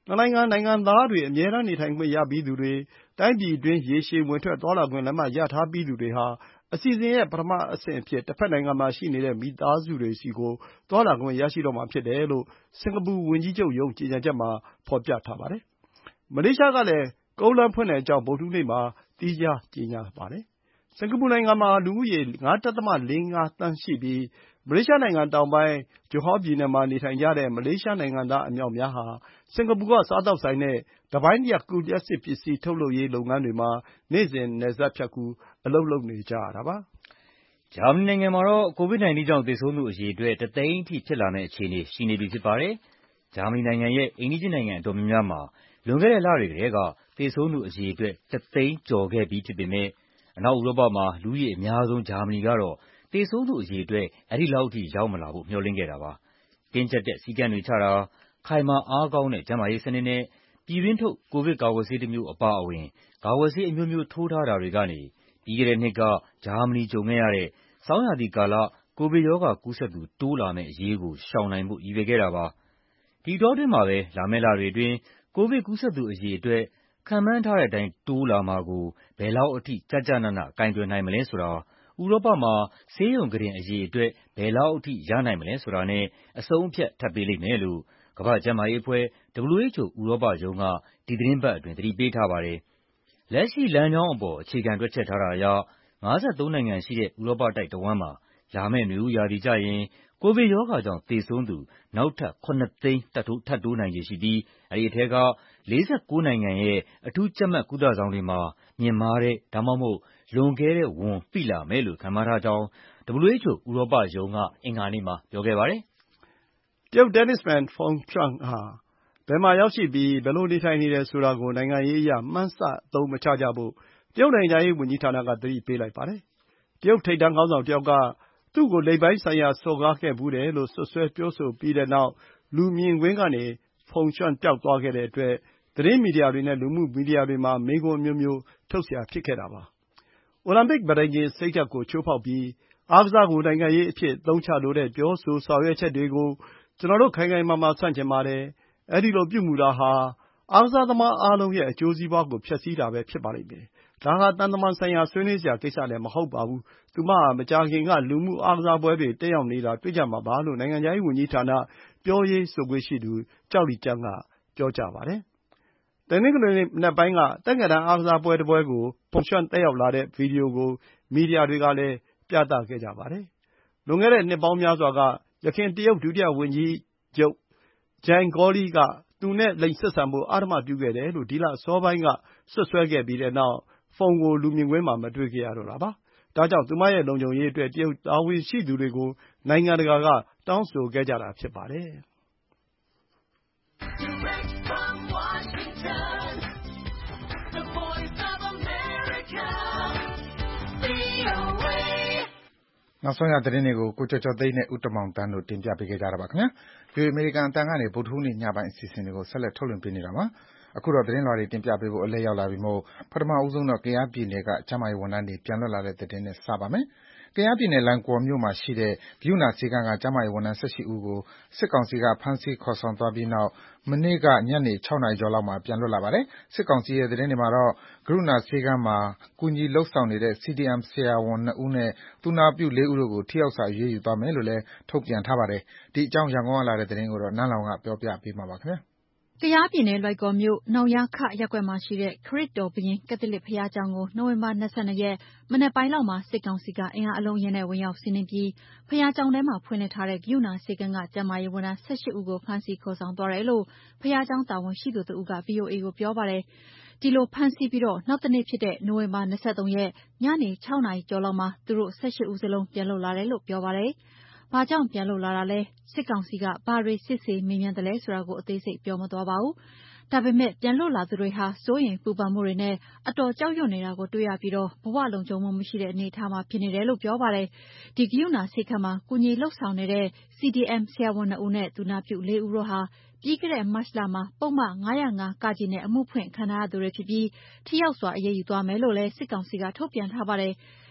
နိုင်ငံသားတွေအမြဲတမ်းနေထိုင်ခွင့်ရပြီးသူတွေတိုင်းပြည်အတွင်းရေရှည်ဝင်ထွက်သွားလာခွင့်လက်မှတ်ရထားပြီးသူတွေဟာအစီအစဉ်ရဲ့ပထမအဆင့်အဖြစ်တစ်ဖက်နိုင်ငံမှာရှိနေတဲ့မိသားစုတွေဆီကိုသွားလာခွင့်ရရှိတော့မှာဖြစ်တယ်လို့စင်ကာပူဝန်ကြီးချုပ်ရုံးကြေညာချက်မှာဖော်ပြထားပါတယ်။မလေးရှားကလည်းကုန်းလမ်းဖွင့်တဲ့အကြောင်းဗုဒ္ဓဟူးနေ့မှာသီးခြားကြေညာပါတယ်။စင်ကာပူနိုင်ငံမှာလူဦးရေ 5.45 သန်းရှိပြီးမလေးရှားနိုင်ငံတောင်ပိုင်းဂျိုဟောပြည်နယ်မှာနေထိုင်ကြတဲ့မလေးရှားနိုင်ငံသားအမြောက်အများဟာစင်ကာပူကစားသောက်ဆိုင်နဲ့တပိုင်းလျှပ်ကူးလျှပ်စစ်ပစ္စည်းထုတ်လုပ်ရေးလုပ်ငန်းတွေမှာနေ့စဉ်နယ်စပ်ဖြတ်ကူးအလုပ်လုပ်နေကြရတာပါ။ဂျာမနီနိုင်ငံမှာတော့ COVID-19 ကြောင့်သေဆုံးသူအရေအတွက်1သိန်းအထိဖြစ်လာမယ့်အခြေအနေရှိနေပြီဖြစ်ပါတယ်။ဂျာမနီနိုင်ငံရဲ့အိမ်နီးချင်းနိုင်ငံအတော်များများမှာလွန်ခဲ့တဲ့လတွေကတည်းကသေဆုံးသူအရေအတွက်1သိန်းကျော်ခဲ့ပြီးဖြစ်ပေမယ့်အနောက်ဥရောပမှာလူဦးရေအများဆုံးဂျာမနီကတော့သေဆုံးသူအရေအတွက်အဲဒီလောက်ထိရောက်မလာဖို့မျှော်လင့်ခဲ့တာပါ။တင်းကျပ်တဲ့စည်းကမ်းတွေချတာ၊ခိုင်မာအားကောင်းတဲ့ကျန်းမာရေးစနစ်နဲ့ပြည်တွင်းထုတ်ကိုဗစ်ကာကွယ်ဆေးတမျိုးအပါအဝင်ကာကွယ်ဆေးအမျိုးမျိုးထိုးထားတာတွေကနေပြီးခဲ့တဲ့နှစ်ကဂျာမနီကြုံခဲ့ရတဲ့ဆောင်းရာသီကာလကိုဗစ်ရောဂါကူးစက်သူတိုးလာမယ့်အရေးကိုရှောင်နိုင်ဖို့ရည်ရွယ်ခဲ့တာပါ။ဒီအတောအတွင်းမှာပဲလာမယ့်လတွေအတွင်းကိုဗစ်ကူးစက်သူအရေအတွက်ခန့်မှန်းထားတဲ့အတိုင်းတိုးလာမှာကိုဘယ်လောက်အထိကျကျနနကိုင်တွယ်နိုင်မလဲဆိုတာဥရောပမှာဆေးရုံကုတင်အရေအတွက်ဘယ်လောက်အထိရနိုင်မလဲဆိုတာနဲ့အဆုံးအဖြတ်ထပ်ပေးလိမ့်မယ်လို့ကမ္ဘာ့ကျန်းမာရေးအဖွဲ့ WHO ဥရောပရုံးကဒီသီတင်းပတ်အတွင်းသတိပေးထားပါတယ်။လက်ရှိလမ်းကြောင်းအပေါ်အခြေခံတွက်ချက်ထားတာအရ53နိုင်ငံရှိတဲ့ဥရောပတိုက်တဝန်းမှာလာမယ့်နွေဦးရာသီကျရင်ကိုဗစ်ရောဂါကြောင့်သေဆုံးသူနောက်ထပ်7သိန်းထပ်တိုးနိုင်ခြေရှိပြီးအဲဒီထဲက49နိုင်ငံရဲ့အထူးကြပ်မတ်ကုသဆောင်တွေမှာမြင့်မားတဲ့ဒါမှမဟုတ်လွန်ကဲတဲ့ဝန်ပိလာမယ်လို့ခန့်မှန်းထားကြောင်း WHO ဥရောပရုံးကအင်္ဂါနေ့မှာပြောခဲ့ပါတယ်။တရုတ်တင်းနစ်မန်ဖုန်ချွန်းဟာဘယ်မှာရောက်ရှိပြီးဘယ်လိုနေထိုင်နေတယ်ဆိုတာကိုနိုင်ငံရေးအရမှန်းဆအသုံးမချကြဖို့တရုတ်နိုင်ငံခြားရေးဝန်ကြီးဌာနကသတိပေးလိုက်ပါတယ်။တရုတ်ထိပ်တန်းခေါင်းဆောင်တယောက်ကသူ့ကိုလိင်ပိုင်းဆိုင်ရာစော်ကားခဲ့ဖူးတယ်လို့စွပ်စွဲပြောဆိုပြီးတဲ့နောက်လူမြင်ကွင်းကနေဖုန်ချွန်းပျောက်သွားခဲ့တဲ့အတွက်သတင်းမီဒီယာတွေနဲ့လူမှုမီဒီယာတွေမှာမေးခွန်းအမျိုးမျိုးထုတ်စရာဖြစ်ခဲ့တာပါ။အိုလံပစ်ပဋိညာဉ်စိတ်ဓာတ်ကိုချိုးဖောက်ပြီးအားကစားကိုနိုင်ငံရေးအဖြစ်အသုံးချလိုတဲ့ပြောဆိုဆောင်ရွက်ချက်တွေကိုကျနော်တို့ခိုင်ခိုင်မာမာဆန့်ကျင်ပါတယ်။အဲဒီလိုပြုမူတာဟာအားကစားသမားအားလုံးရဲ့အကျိုးစီးပွားကိုဖျက်ဆီးတာပဲဖြစ်ပါလိမ့်မယ်။ဒါဟာသံတမန်ဆိုင်ရာဆွေးနွေးစရာကိစ္စလည်းမဟုတ်ပါဘူး။သူမဟာမကြာခင်ကလူမှုအားကစားပွဲတွေတက်ရောက်နေတာတွေ့ကြမှာပါလို့နိုင်ငံခြားရေးဝန်ကြီးဌာနပြောရေးဆိုခွင့်ရှိသူကျောက်လီကျန်းကပြောကြားပါတယ်။တနင်္ဂနွေနေ့မနက်ပိုင်းကတက္ကသိုလ်အားကစားပွဲတစ်ပွဲကိုဖုန်ချွန်းတက်ရောက်လာတဲ့ဗီဒီယိုကိုမီဒီယာတွေကလည်းပြသခဲ့ကြပါတယ်။လွန်ခဲ့တဲ့နှစ်ပေါင်းများစွာကယခင်တရုတ်ဒုတိယဝန်ကြီးချုပ်ဂျန်ဂေါလီကသူနဲ့လိင်ဆက်ဆံဖို့အဓမ္မပြုခဲ့တယ်လို့ဒီလအစောပိုင်းကစွပ်စွဲခဲ့ပြီးတဲ့နောက်ဖုန်ကိုလူမြင်ကွင်းမှာမတွေ့ခဲ့ရတော့တာပါ။ဒါကြောင့်သူမရဲ့လုံခြုံရေးအတွက်တရုတ်တာဝန်ရှိသူတွေကိုနိုင်ငံတကာကတောင်းဆိုခဲ့ကြတာဖြစ်ပါတယ်။ VOA နောက်ဆုံးရသတင်းတွေကိုကိုကျော်ကျော်သိန်းနဲ့ဦးတင်မောင်သန်းတို့တင်ပြပေးခဲ့ကြတာပါခင်ဗျာ။ VOA အမေရိကန်အတန်းကနေဗုဒ္ဓဟူးနေ့ညပိုင်းအစီအစဉ်တွေကိုဆက်လက်ထုတ်လွှင့်ပေးနေတာပါ။အခုတော့သတင်းလွှာတွေတင်ပြပေးဖို့အလှည့်ရောက်လာပြီမို့ပထမဦးဆုံးတော့ကယားပြည်နယ်ကကျန်းမာရေးဝန်ထမ်းတွေပြန်လွတ်လာတဲ့သတင်းနဲ့စပါမယ်။ကယားပြည်နယ်လွိုင်ကော်မြို့မှာရှိတဲ့ကရုဏာဆေးခန်းကကျန်းမာရေးဝန်ထမ်း18ဦးကိုစစ်ကောင်စီကဖမ်းဆီးခေါ်ဆောင်သွားပြီးနောက်မနေ့ကညနေ6နာရီကျော်လောက်မှာပြန်လွတ်လာပါတယ်။စစ်ကောင်စီရဲ့သတင်းတွေမှာတော့ကရုဏာဆေးခန်းမှာကူညီလုပ်ဆောင်နေတဲ့ CDM ဆရာဝန်2ဦးနဲ့သူနာပြု4ဦးတို့ကိုထိရောက်စွာအရေးယူသွားမယ်လို့လည်းထုတ်ပြန်ထားပါတယ်။ဒီအကြောင်းရန်ကုန်ကလာတဲ့သတင်းကိုနန်းလောင်ဝ်ကပြောပြပေးမှာပါခင်ဗျာ။ကယားပြည်နယ်လွိုင်ကော်မြို့နောင်ယားခရပ်ကွက်မှာရှိတဲ့ခရစ်တော်ဘုရင်ကက်သလစ်ဘုရားကျောင်းကိုနိုဝင်ဘာ22ရက်မနက်ပိုင်းလောက်မှာစစ်ကောင်စီကအင်အားအလုံးအရင်းနဲ့ဝင်ရောက်စီးနင်းပြီးဘုရားကျောင်းထဲမှာဖွင့်လှစ်ထားတဲ့ကရုဏာဆေးခန်းကကျန်းမာရေးဝန်ထမ်း18ဦးကိုဖမ်းဆီးခေါ်ဆောင်သွားတယ်လို့ဘုရားကျောင်းတာဝန်ရှိသူတဦးက VOA ကိုပြောပါတယ်။ဒီလိုဖမ်းဆီးပြီးနောက်တနေ့ဖြစ်တဲ့နိုဝင်ဘာ23ရက်ညနေ6နာရီကျော်လောက်မှာသူတို့18ဦးစလုံးပြန်လွတ်လာတယ်လို့ပြောပါတယ်။ဘာကြောင့်ပြန်လွတ်လာတာလဲစစ်ကောင်စီကဘာတွေစစ်ဆေးမေးမြန်းတယ်လဲဆိုတာကိုအသေးစိတ်ပြောမသွားပါဘူး။ဒါပေမဲ့ပြန်လွတ်လာသူတွေဟာစိုးရိမ်ပူပန်မှုတွေနဲ့အတော်ကြောက်ရွံ့နေတာကိုတွေ့ရပြီးဘဝလုံခြုံမှုမရှိတဲ့အနေအထားမှာဖြစ်နေတယ်လို့ပြောပါတယ်။ဒီကရုဏာဆေးခန်းမှာကူညီလုပ်ဆောင်နေတဲ့ CDM ဆရာဝန်2ဦးနဲ့သူနာပြု4ဦးတို့ဟာပြီးခဲ့တဲ့မတ်လမှာပုဒ်မ905(က) နဲ့အမှုဖွင့်ခံထားရသူတွေဖြစ်ပြီးထိရောက်စွာအရေးယူသွားမယ်လို့လည်းစစ်ကောင်စီကထုတ်ပြန်ထားပါတယ်။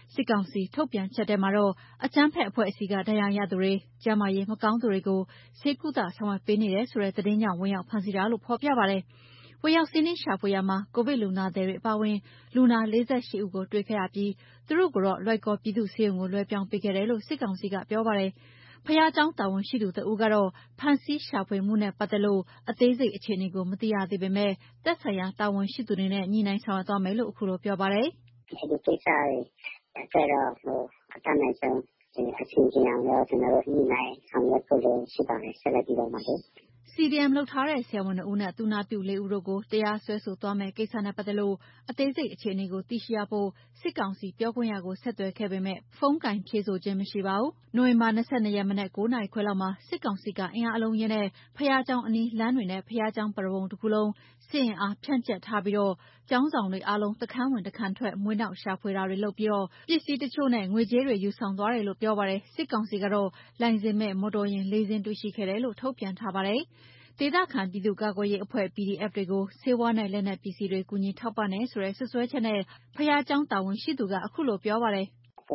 စစ်ကောင်စီထုတ်ပြန်ချက်ထဲမှာတော့အကြမ်းဖက်အဖွဲ့အစည်းကတရားရသူတွေကျန်းမာရေးမကောင်းသူတွေကိုဆေးကုသဆောင်ရွက်ပေးနေတယ်ဆိုတဲ့သတင်းကြောင့်ဝင်ရောက်ဖမ်းဆီးတာလို့ဖော်ပြပါတယ်။ဝင်ရောက်စီးနင်းရှာဖွေရမှာကိုဗစ်လူနာတွေအပါအဝင်လူနာ48ဦးကိုတွေ့ခဲ့ရပြီးသူတို့ကိုတော့လွိုက်ကော်ပြည်သူ့ဆေးရုံကိုလွှဲပြောင်းပေးခဲ့တယ်လို့စစ်ကောင်စီကပြောပါတယ်။ဘုရားကျောင်းတာဝန်ရှိသူတဦးကတော့ဖမ်းဆီးရှာဖွေမှုနဲ့ပတ်သက်လို့အသေးစိတ်အခြေအနေကိုမသိရသေးပေမဲ့သက်ဆိုင်ရာတာဝန်ရှိသူတွေနဲ့ညှိနှိုင်းဆောင်ရွက်သွားမယ်လို့အခုလိုပြောပါတယ်။ဒီကိစ္စတွေအတွက်တော့အတတ်နိုင်ဆုံးအချင်းချင်းအောင်လို့ကျွန်တော်တို့ညှိနှိုင်းဆောင်ရွက်ဖို့လို့ရှိပါတယ်ဆက်လက်ပြီးတော့မှာလေ CDM လုပ်ထားတဲ့ဆရာဝန်2ဦးနဲ့သူနာပြု4ဦးတို့ကိုတရားစွဲဆိုသွားမယ့်ကိစ္စနဲ့ပတ်သက်လို့အသေးစိတ်အခြေအနေကိုသိရှိရဖို့စစ်ကောင်စီပြောခွင့်ရကိုဆက်သွယ်ခဲ့ပေမဲ့ဖုန်းကင်ဖြေဆိုခြင်းမရှိပါဘူး။နိုဝင်ဘာ22ရက်မနက်9:00 နာရီခွဲလောက်မှာစစ်ကောင်စီကအင်အားအလုံးရင်းနဲ့ဖျားเจ้าအနီးလမ်းတွေနဲ့ဖျားเจ้าပရဝုံတစ်ခုလုံးစစ်အင်အားဖြန့်ကျက်ထားပြီးကျောင်းဆောင်တွေအားလုံးတခန်းဝင်တခန်းထွက်မွေးနောက်ရှာဖွေတာတွေလုပ်ပြီးပစ္စည်းတချို့နဲ့ငွေကြေးတွေယူဆောင်သွားတယ်လို့ပြောပါတယ်။စစ်ကောင်စီကတော့လိုင်စင်မဲ့မော်တော်ယာဉ်4စင်းတွေ့ရှိခဲ့တယ်လို့ထုတ်ပြန်ထားပါတယ်။ဒေသခံပြည်သူ့ကာကွယ်ရေးအဖွဲ့ PDF တွေကိုဆေးဝါးနဲ့လက်နက်ပစ္စည်းတွေကူညီထောက်ပံ့တယ်ဆိုတဲ့ဆွဆွဲချက်နဲ့ဖျားเจ้าတာဝန်ရှိသူကအခုလိုပြောပါတယ်။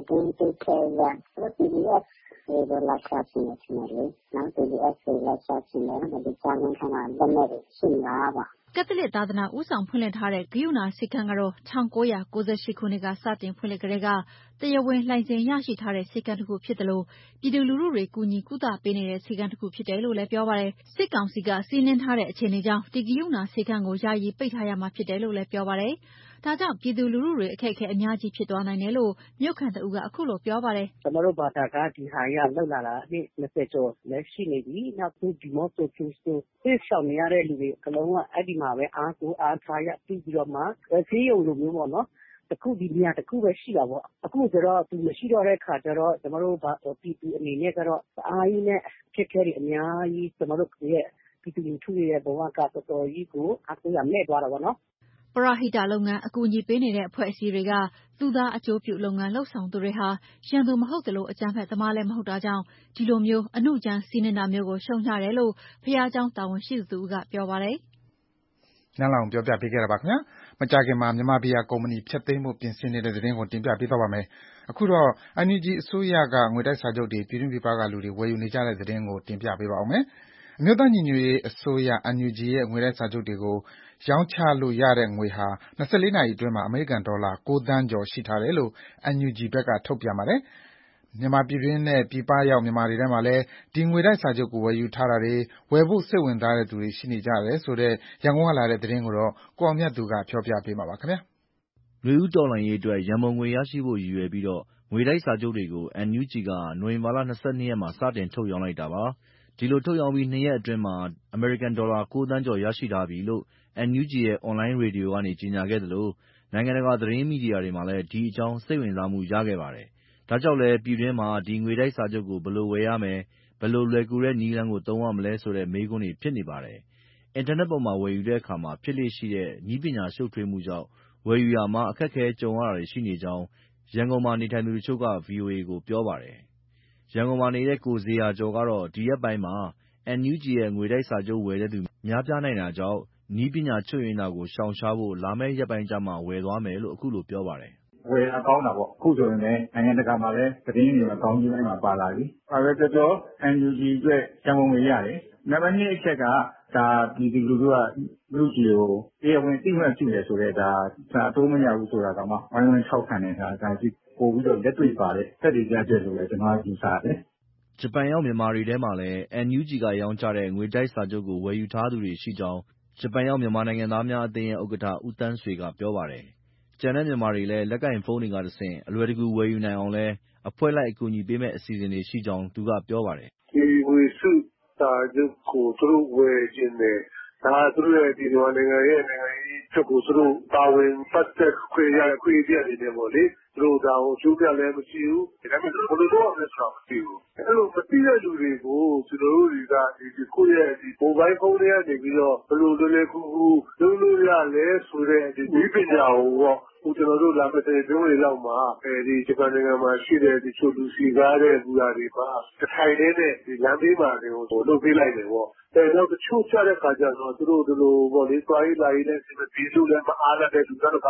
PDF တွေလာချချင်တယ်နော် PDF တွေလာချချင်တယ်ဒီကြောင့်ခဏလက်နက်တွေရှင်းလာပါကက်သလစ်သာသနာဦးဆောင်ဖွင့်လှစ်ထားတဲ့ဂိယူနာစိတ်ခန်းကတော့1998ခုနှစ်ကစတင်ဖွင့်လှစ်ကလေးကတရားဝင်လိုင်စင်ရရှိထားတဲ့စိတ်ခန်းတစ်ခုဖြစ်တယ်လို့ပြည်သူလူထုတွေကူညီကုသပေးနေတဲ့စိတ်ခန်းတစ်ခုဖြစ်တယ်လို့လည်းပြောပါတယ်စစ်ကောင်စီကစီးနင်းထားတဲ့အခြေအနေကြောင့်ဒီဂိယူနာစိတ်ခန်းကိုယာယီပိတ်ထားရမှာဖြစ်တယ်လို့လည်းပြောပါတယ်ဒါကြောင့်ပြည်သူလူထုတွေအခက်အခဲအများကြီးဖြစ်သွားနိုင်တယ်လို့မြို့ခံတအုပ်ကအခုလိုပြောပါတယ်ကျွန်တော်တို့ဘာသာကဒီဟာရလောက်လာတာနေ့20ကျော်လည်းရှိနေပြီနောက်ဒီမော့ဆိုကျူးဆိုသိရှောင်နေရတဲ့လူတွေအလုံးကအဲ့ဒီမှာပဲအားကိုအားထားရပြီးတော့မှဆေးရုံလိုမျိုးပေါ့နော်တခုဒီနေရာတခုပဲရှိတာပေါ့အခုကျတော့သူမရှိတော့တဲ့ခါကျတော့ကျွန်တော်တို့ပြည်သူအနေနဲ့ကတော့အားကြီးနဲ့ဖြစ်ခဲ့တဲ့အများကြီးကျွန်တော်တို့ရဲ့ပြည်သူလူထုရဲ့ဘဝကတော်တော်ကြီးကိုအားကိုးရမဲ့သွားတာပေါ့နော်ပရဟိတလုပ်ငန်းအကူအညီပေးနေတဲ့အဖွဲ့အစည်းတွေကသူသားအကျိုးပြုလုပ်ငန်းလှုပ်ဆောင်သူတွေဟာရန်သူမဟုတ်တယ်လို့အကြမ်းဖက်သမားလည်းမဟုတ်တာကြောင့်ဒီလိုမျိုးအမှုကျန်းစီးနေတာမျိုးကိုရှုံချတယ်လို့ဖျားเจ้าတာဝန်ရှိသူကပြောပါတယ်။နန်းလောင်ပြောပြပေးခဲ့တာပါခင်ဗျာ။မကြာခင်မှာမြန်မာဘီယာကုမ္ပဏီဖျက်သိမ်းမှုပြင်ဆင်နေတဲ့သတင်းကိုတင်ပြပေးသွားပါမယ်။အခုတော့ NUG အစိုးရကငွေတိုက်စာချုပ်တွေပြည်တွင်းပြည်ပကလူတွေဝယ်ယူနေကြတဲ့သတင်းကိုတင်ပြပေးပါဦးမယ်။အမျိုးသားညီညွတ်ရေးအစိုးရ NUG ရဲ့ငွေတိုက်စာချုပ်တွေကိုရောင်းချလို့ရတဲ့ငွေဟာ24နာရီအတွင်းမှာအမေရိကန်ဒေါ်လာ9သန်းကျော်ရှိထားတယ်လို့ NUG ဘက်ကထုတ်ပြန်ပါတယ်။မြန်မာပြည်တွင်းနဲ့ပြည်ပရောက်မြန်မာတွေထဲမှာလည်းဒီငွေတိုက်စာချုပ်ကိုဝယ်ယူထားတာတွေဝယ်ဖို့စိတ်ဝင်စားတဲ့သူတွေရှိနေကြတယ်ဆိုတဲ့ရန်ကုန်ကလာတဲ့သတင်းကိုတော့ကိုအောင်မြတ်သူကပြောပြပေးမှာပါခင်ဗျာ။နွေဦးတော်လှန်ရေးအတွက်ရန်ပုံငွေရရှိဖို့ရည်ရွယ်ပြီးငွေတိုက်စာချုပ်တွေကို NUG ကနိုဝင်ဘာလ22ရက်မှာစတင်ထုတ်ရောင်းလိုက်တာပါ။ဒီလိုထုတ်ရောင်းပြီး2ရက်အတွင်းမှာအမေရိကန်ဒေါ်လာ9သန်းကျော်ရရှိထားပြီလို့ NUG ရဲ့အွန်လိုင်းရေဒီယိုကနေကြေညာခဲ့သလိုနိုင်ငံတကာသတင်းမီဒီယာတွေမှာလည်းဒီအကြောင်းစိတ်ဝင်စားမှုရခဲ့ပါတယ်။ဒါကြောင့်လည်းပြည်တွင်းမှာဒီငွေတိုက်စာချုပ်ကိုဘယ်လိုဝယ်ရမယ်ဘယ်လိုလွယ်ကူတဲ့နည်းလမ်းကိုသုံးရမလဲဆိုတဲ့မေးခွန်းတွေဖြစ်နေပါတယ်။အင်တာနက်ပေါ်မှာဝယ်ယူတဲ့အခါမှာဖြစ်လေ့ရှိတဲ့နည်းပညာရှုပ်ထွေးမှုကြောင့်ဝယ်ယူရာမှာအခက်အခဲကြုံရတာတွေရှိနေကြောင်းရန်ကုန်မှာနေထိုင်သူတချို့က VOA ကိုပြောပါတယ်။ရန်ကုန်မှာနေတဲ့ကိုဇေယျာကျော်ကတော့ဒီရက်ပိုင်းမှာ NUG ရဲ့ငွေတိုက်စာချုပ်ဝယ်တဲ့သူများပြားနိုင်တာကြောင့်နည်းပညာချွတ်ယွင်းတာကိုရှောင်ရှားဖို့လာမယ့်ရက်ပိုင်းကျမှဝယ်သွားမယ်လို့အခုလိုပြောပါတယ်။ဝယ်တာကောင်းတာပေါ့အခုဆိုရင်လည်းနိုင်ငံတကာမှာလည်းသတင်းတွေကောင်းကြီးပိုင်းမှာပါလာပြီ။ဘာပဲပြောပြော NUG အတွက်ရန်ပုံငွေရတယ်။နံပါတ်2အချက်ကဒါပြည်သူလူထုကလူကြီးကိုတရားဝင်သိမှတ်ပြုတယ်ဆိုတော့ဒါအတိုးမရဘူးဆိုတာကမှဝိုင်းဝန်းထောက်ခံနေတာဒါကြည့်ပို့ပြီးတော့လက်တွေ့ပါတဲ့သက်တည်ကြချက်လို့လည်းကျွန်တော်ယူဆတယ်။ဂျပန်ရောက်မြန်မာတွေထဲမှာလည်း NUG ကရောင်းချတဲ့ငွေတိုက်စာချုပ်ကိုဝယ်ယူထားသူတွေရှိကြောင်းဂျပန်ရောက်မြန်မာနိုင်ငံသားများအသင်းရဲ့ဥက္ကဋ္ဌဦးသန်းဆွေကပြောပါတယ်။ကျန်တဲ့မြန်မာတွေလည်းလက်ကိုင်ဖုန်းတွေကတဆင့်အလွယ်တကူဝယ်ယူနိုင်အောင်လည်းအဖွဲ့လိုက်အကူအညီပေးမယ့်အစီအစဉ်တွေရှိကြောင်းသူကပြောပါတယ်။ဒီငွေစုစာချုပ်ကိုသူတို့ဝယ်ခြင်းနဲ့ဒါသူတို့ရဲ့ဒီနိုင်ငံရဲ့နိုင်ငံရေးချက်ကိုသူတို့တာဝန်ပတ်သက်ခွင့်ရခွင့်ပြနေတယ်ပေါ့လေသူတို့ဒါကိုကျိုးပြလည်းမရှိဘူးဒါပေမဲ့သူတို့ဘယ်လိုလုပ်ရမလဲဆိုတာမသိဘူးအဲ့လိုမသိတဲ့လူတွေကိုကျွန်တော်တို့တွေကဒီကိုယ့်ရဲ့ဒီမိုဘိုင်းဖုန်းတွေကနေပြီးတော့ဘယ်လိုလဲကူလုပ်လို့ရလဲဆိုတဲ့ဒီနည်းပညာကိုပေါ့ကျွန်တော်တို့လာမယ့်တဲ့တွင်းတွေလောက်မှာဒီဂျပန်နိုင်ငံမှာရှိတဲ့ဒီချိုလူစီကားတဲ့လူသားတွေပါတစ်ထိုင်နဲ့ဒီလမ်းဘေးမှာတွေကိုလုပ်ပေးလိုက်တယ်ပေါ့တော့တချို့ချတဲ့ခါကျတော့သူတို့ဒီလိုပေါ့လေသွားရေးလာရေးနဲ့ဒီလိုလည်းမအားရတဲ့လူတွေက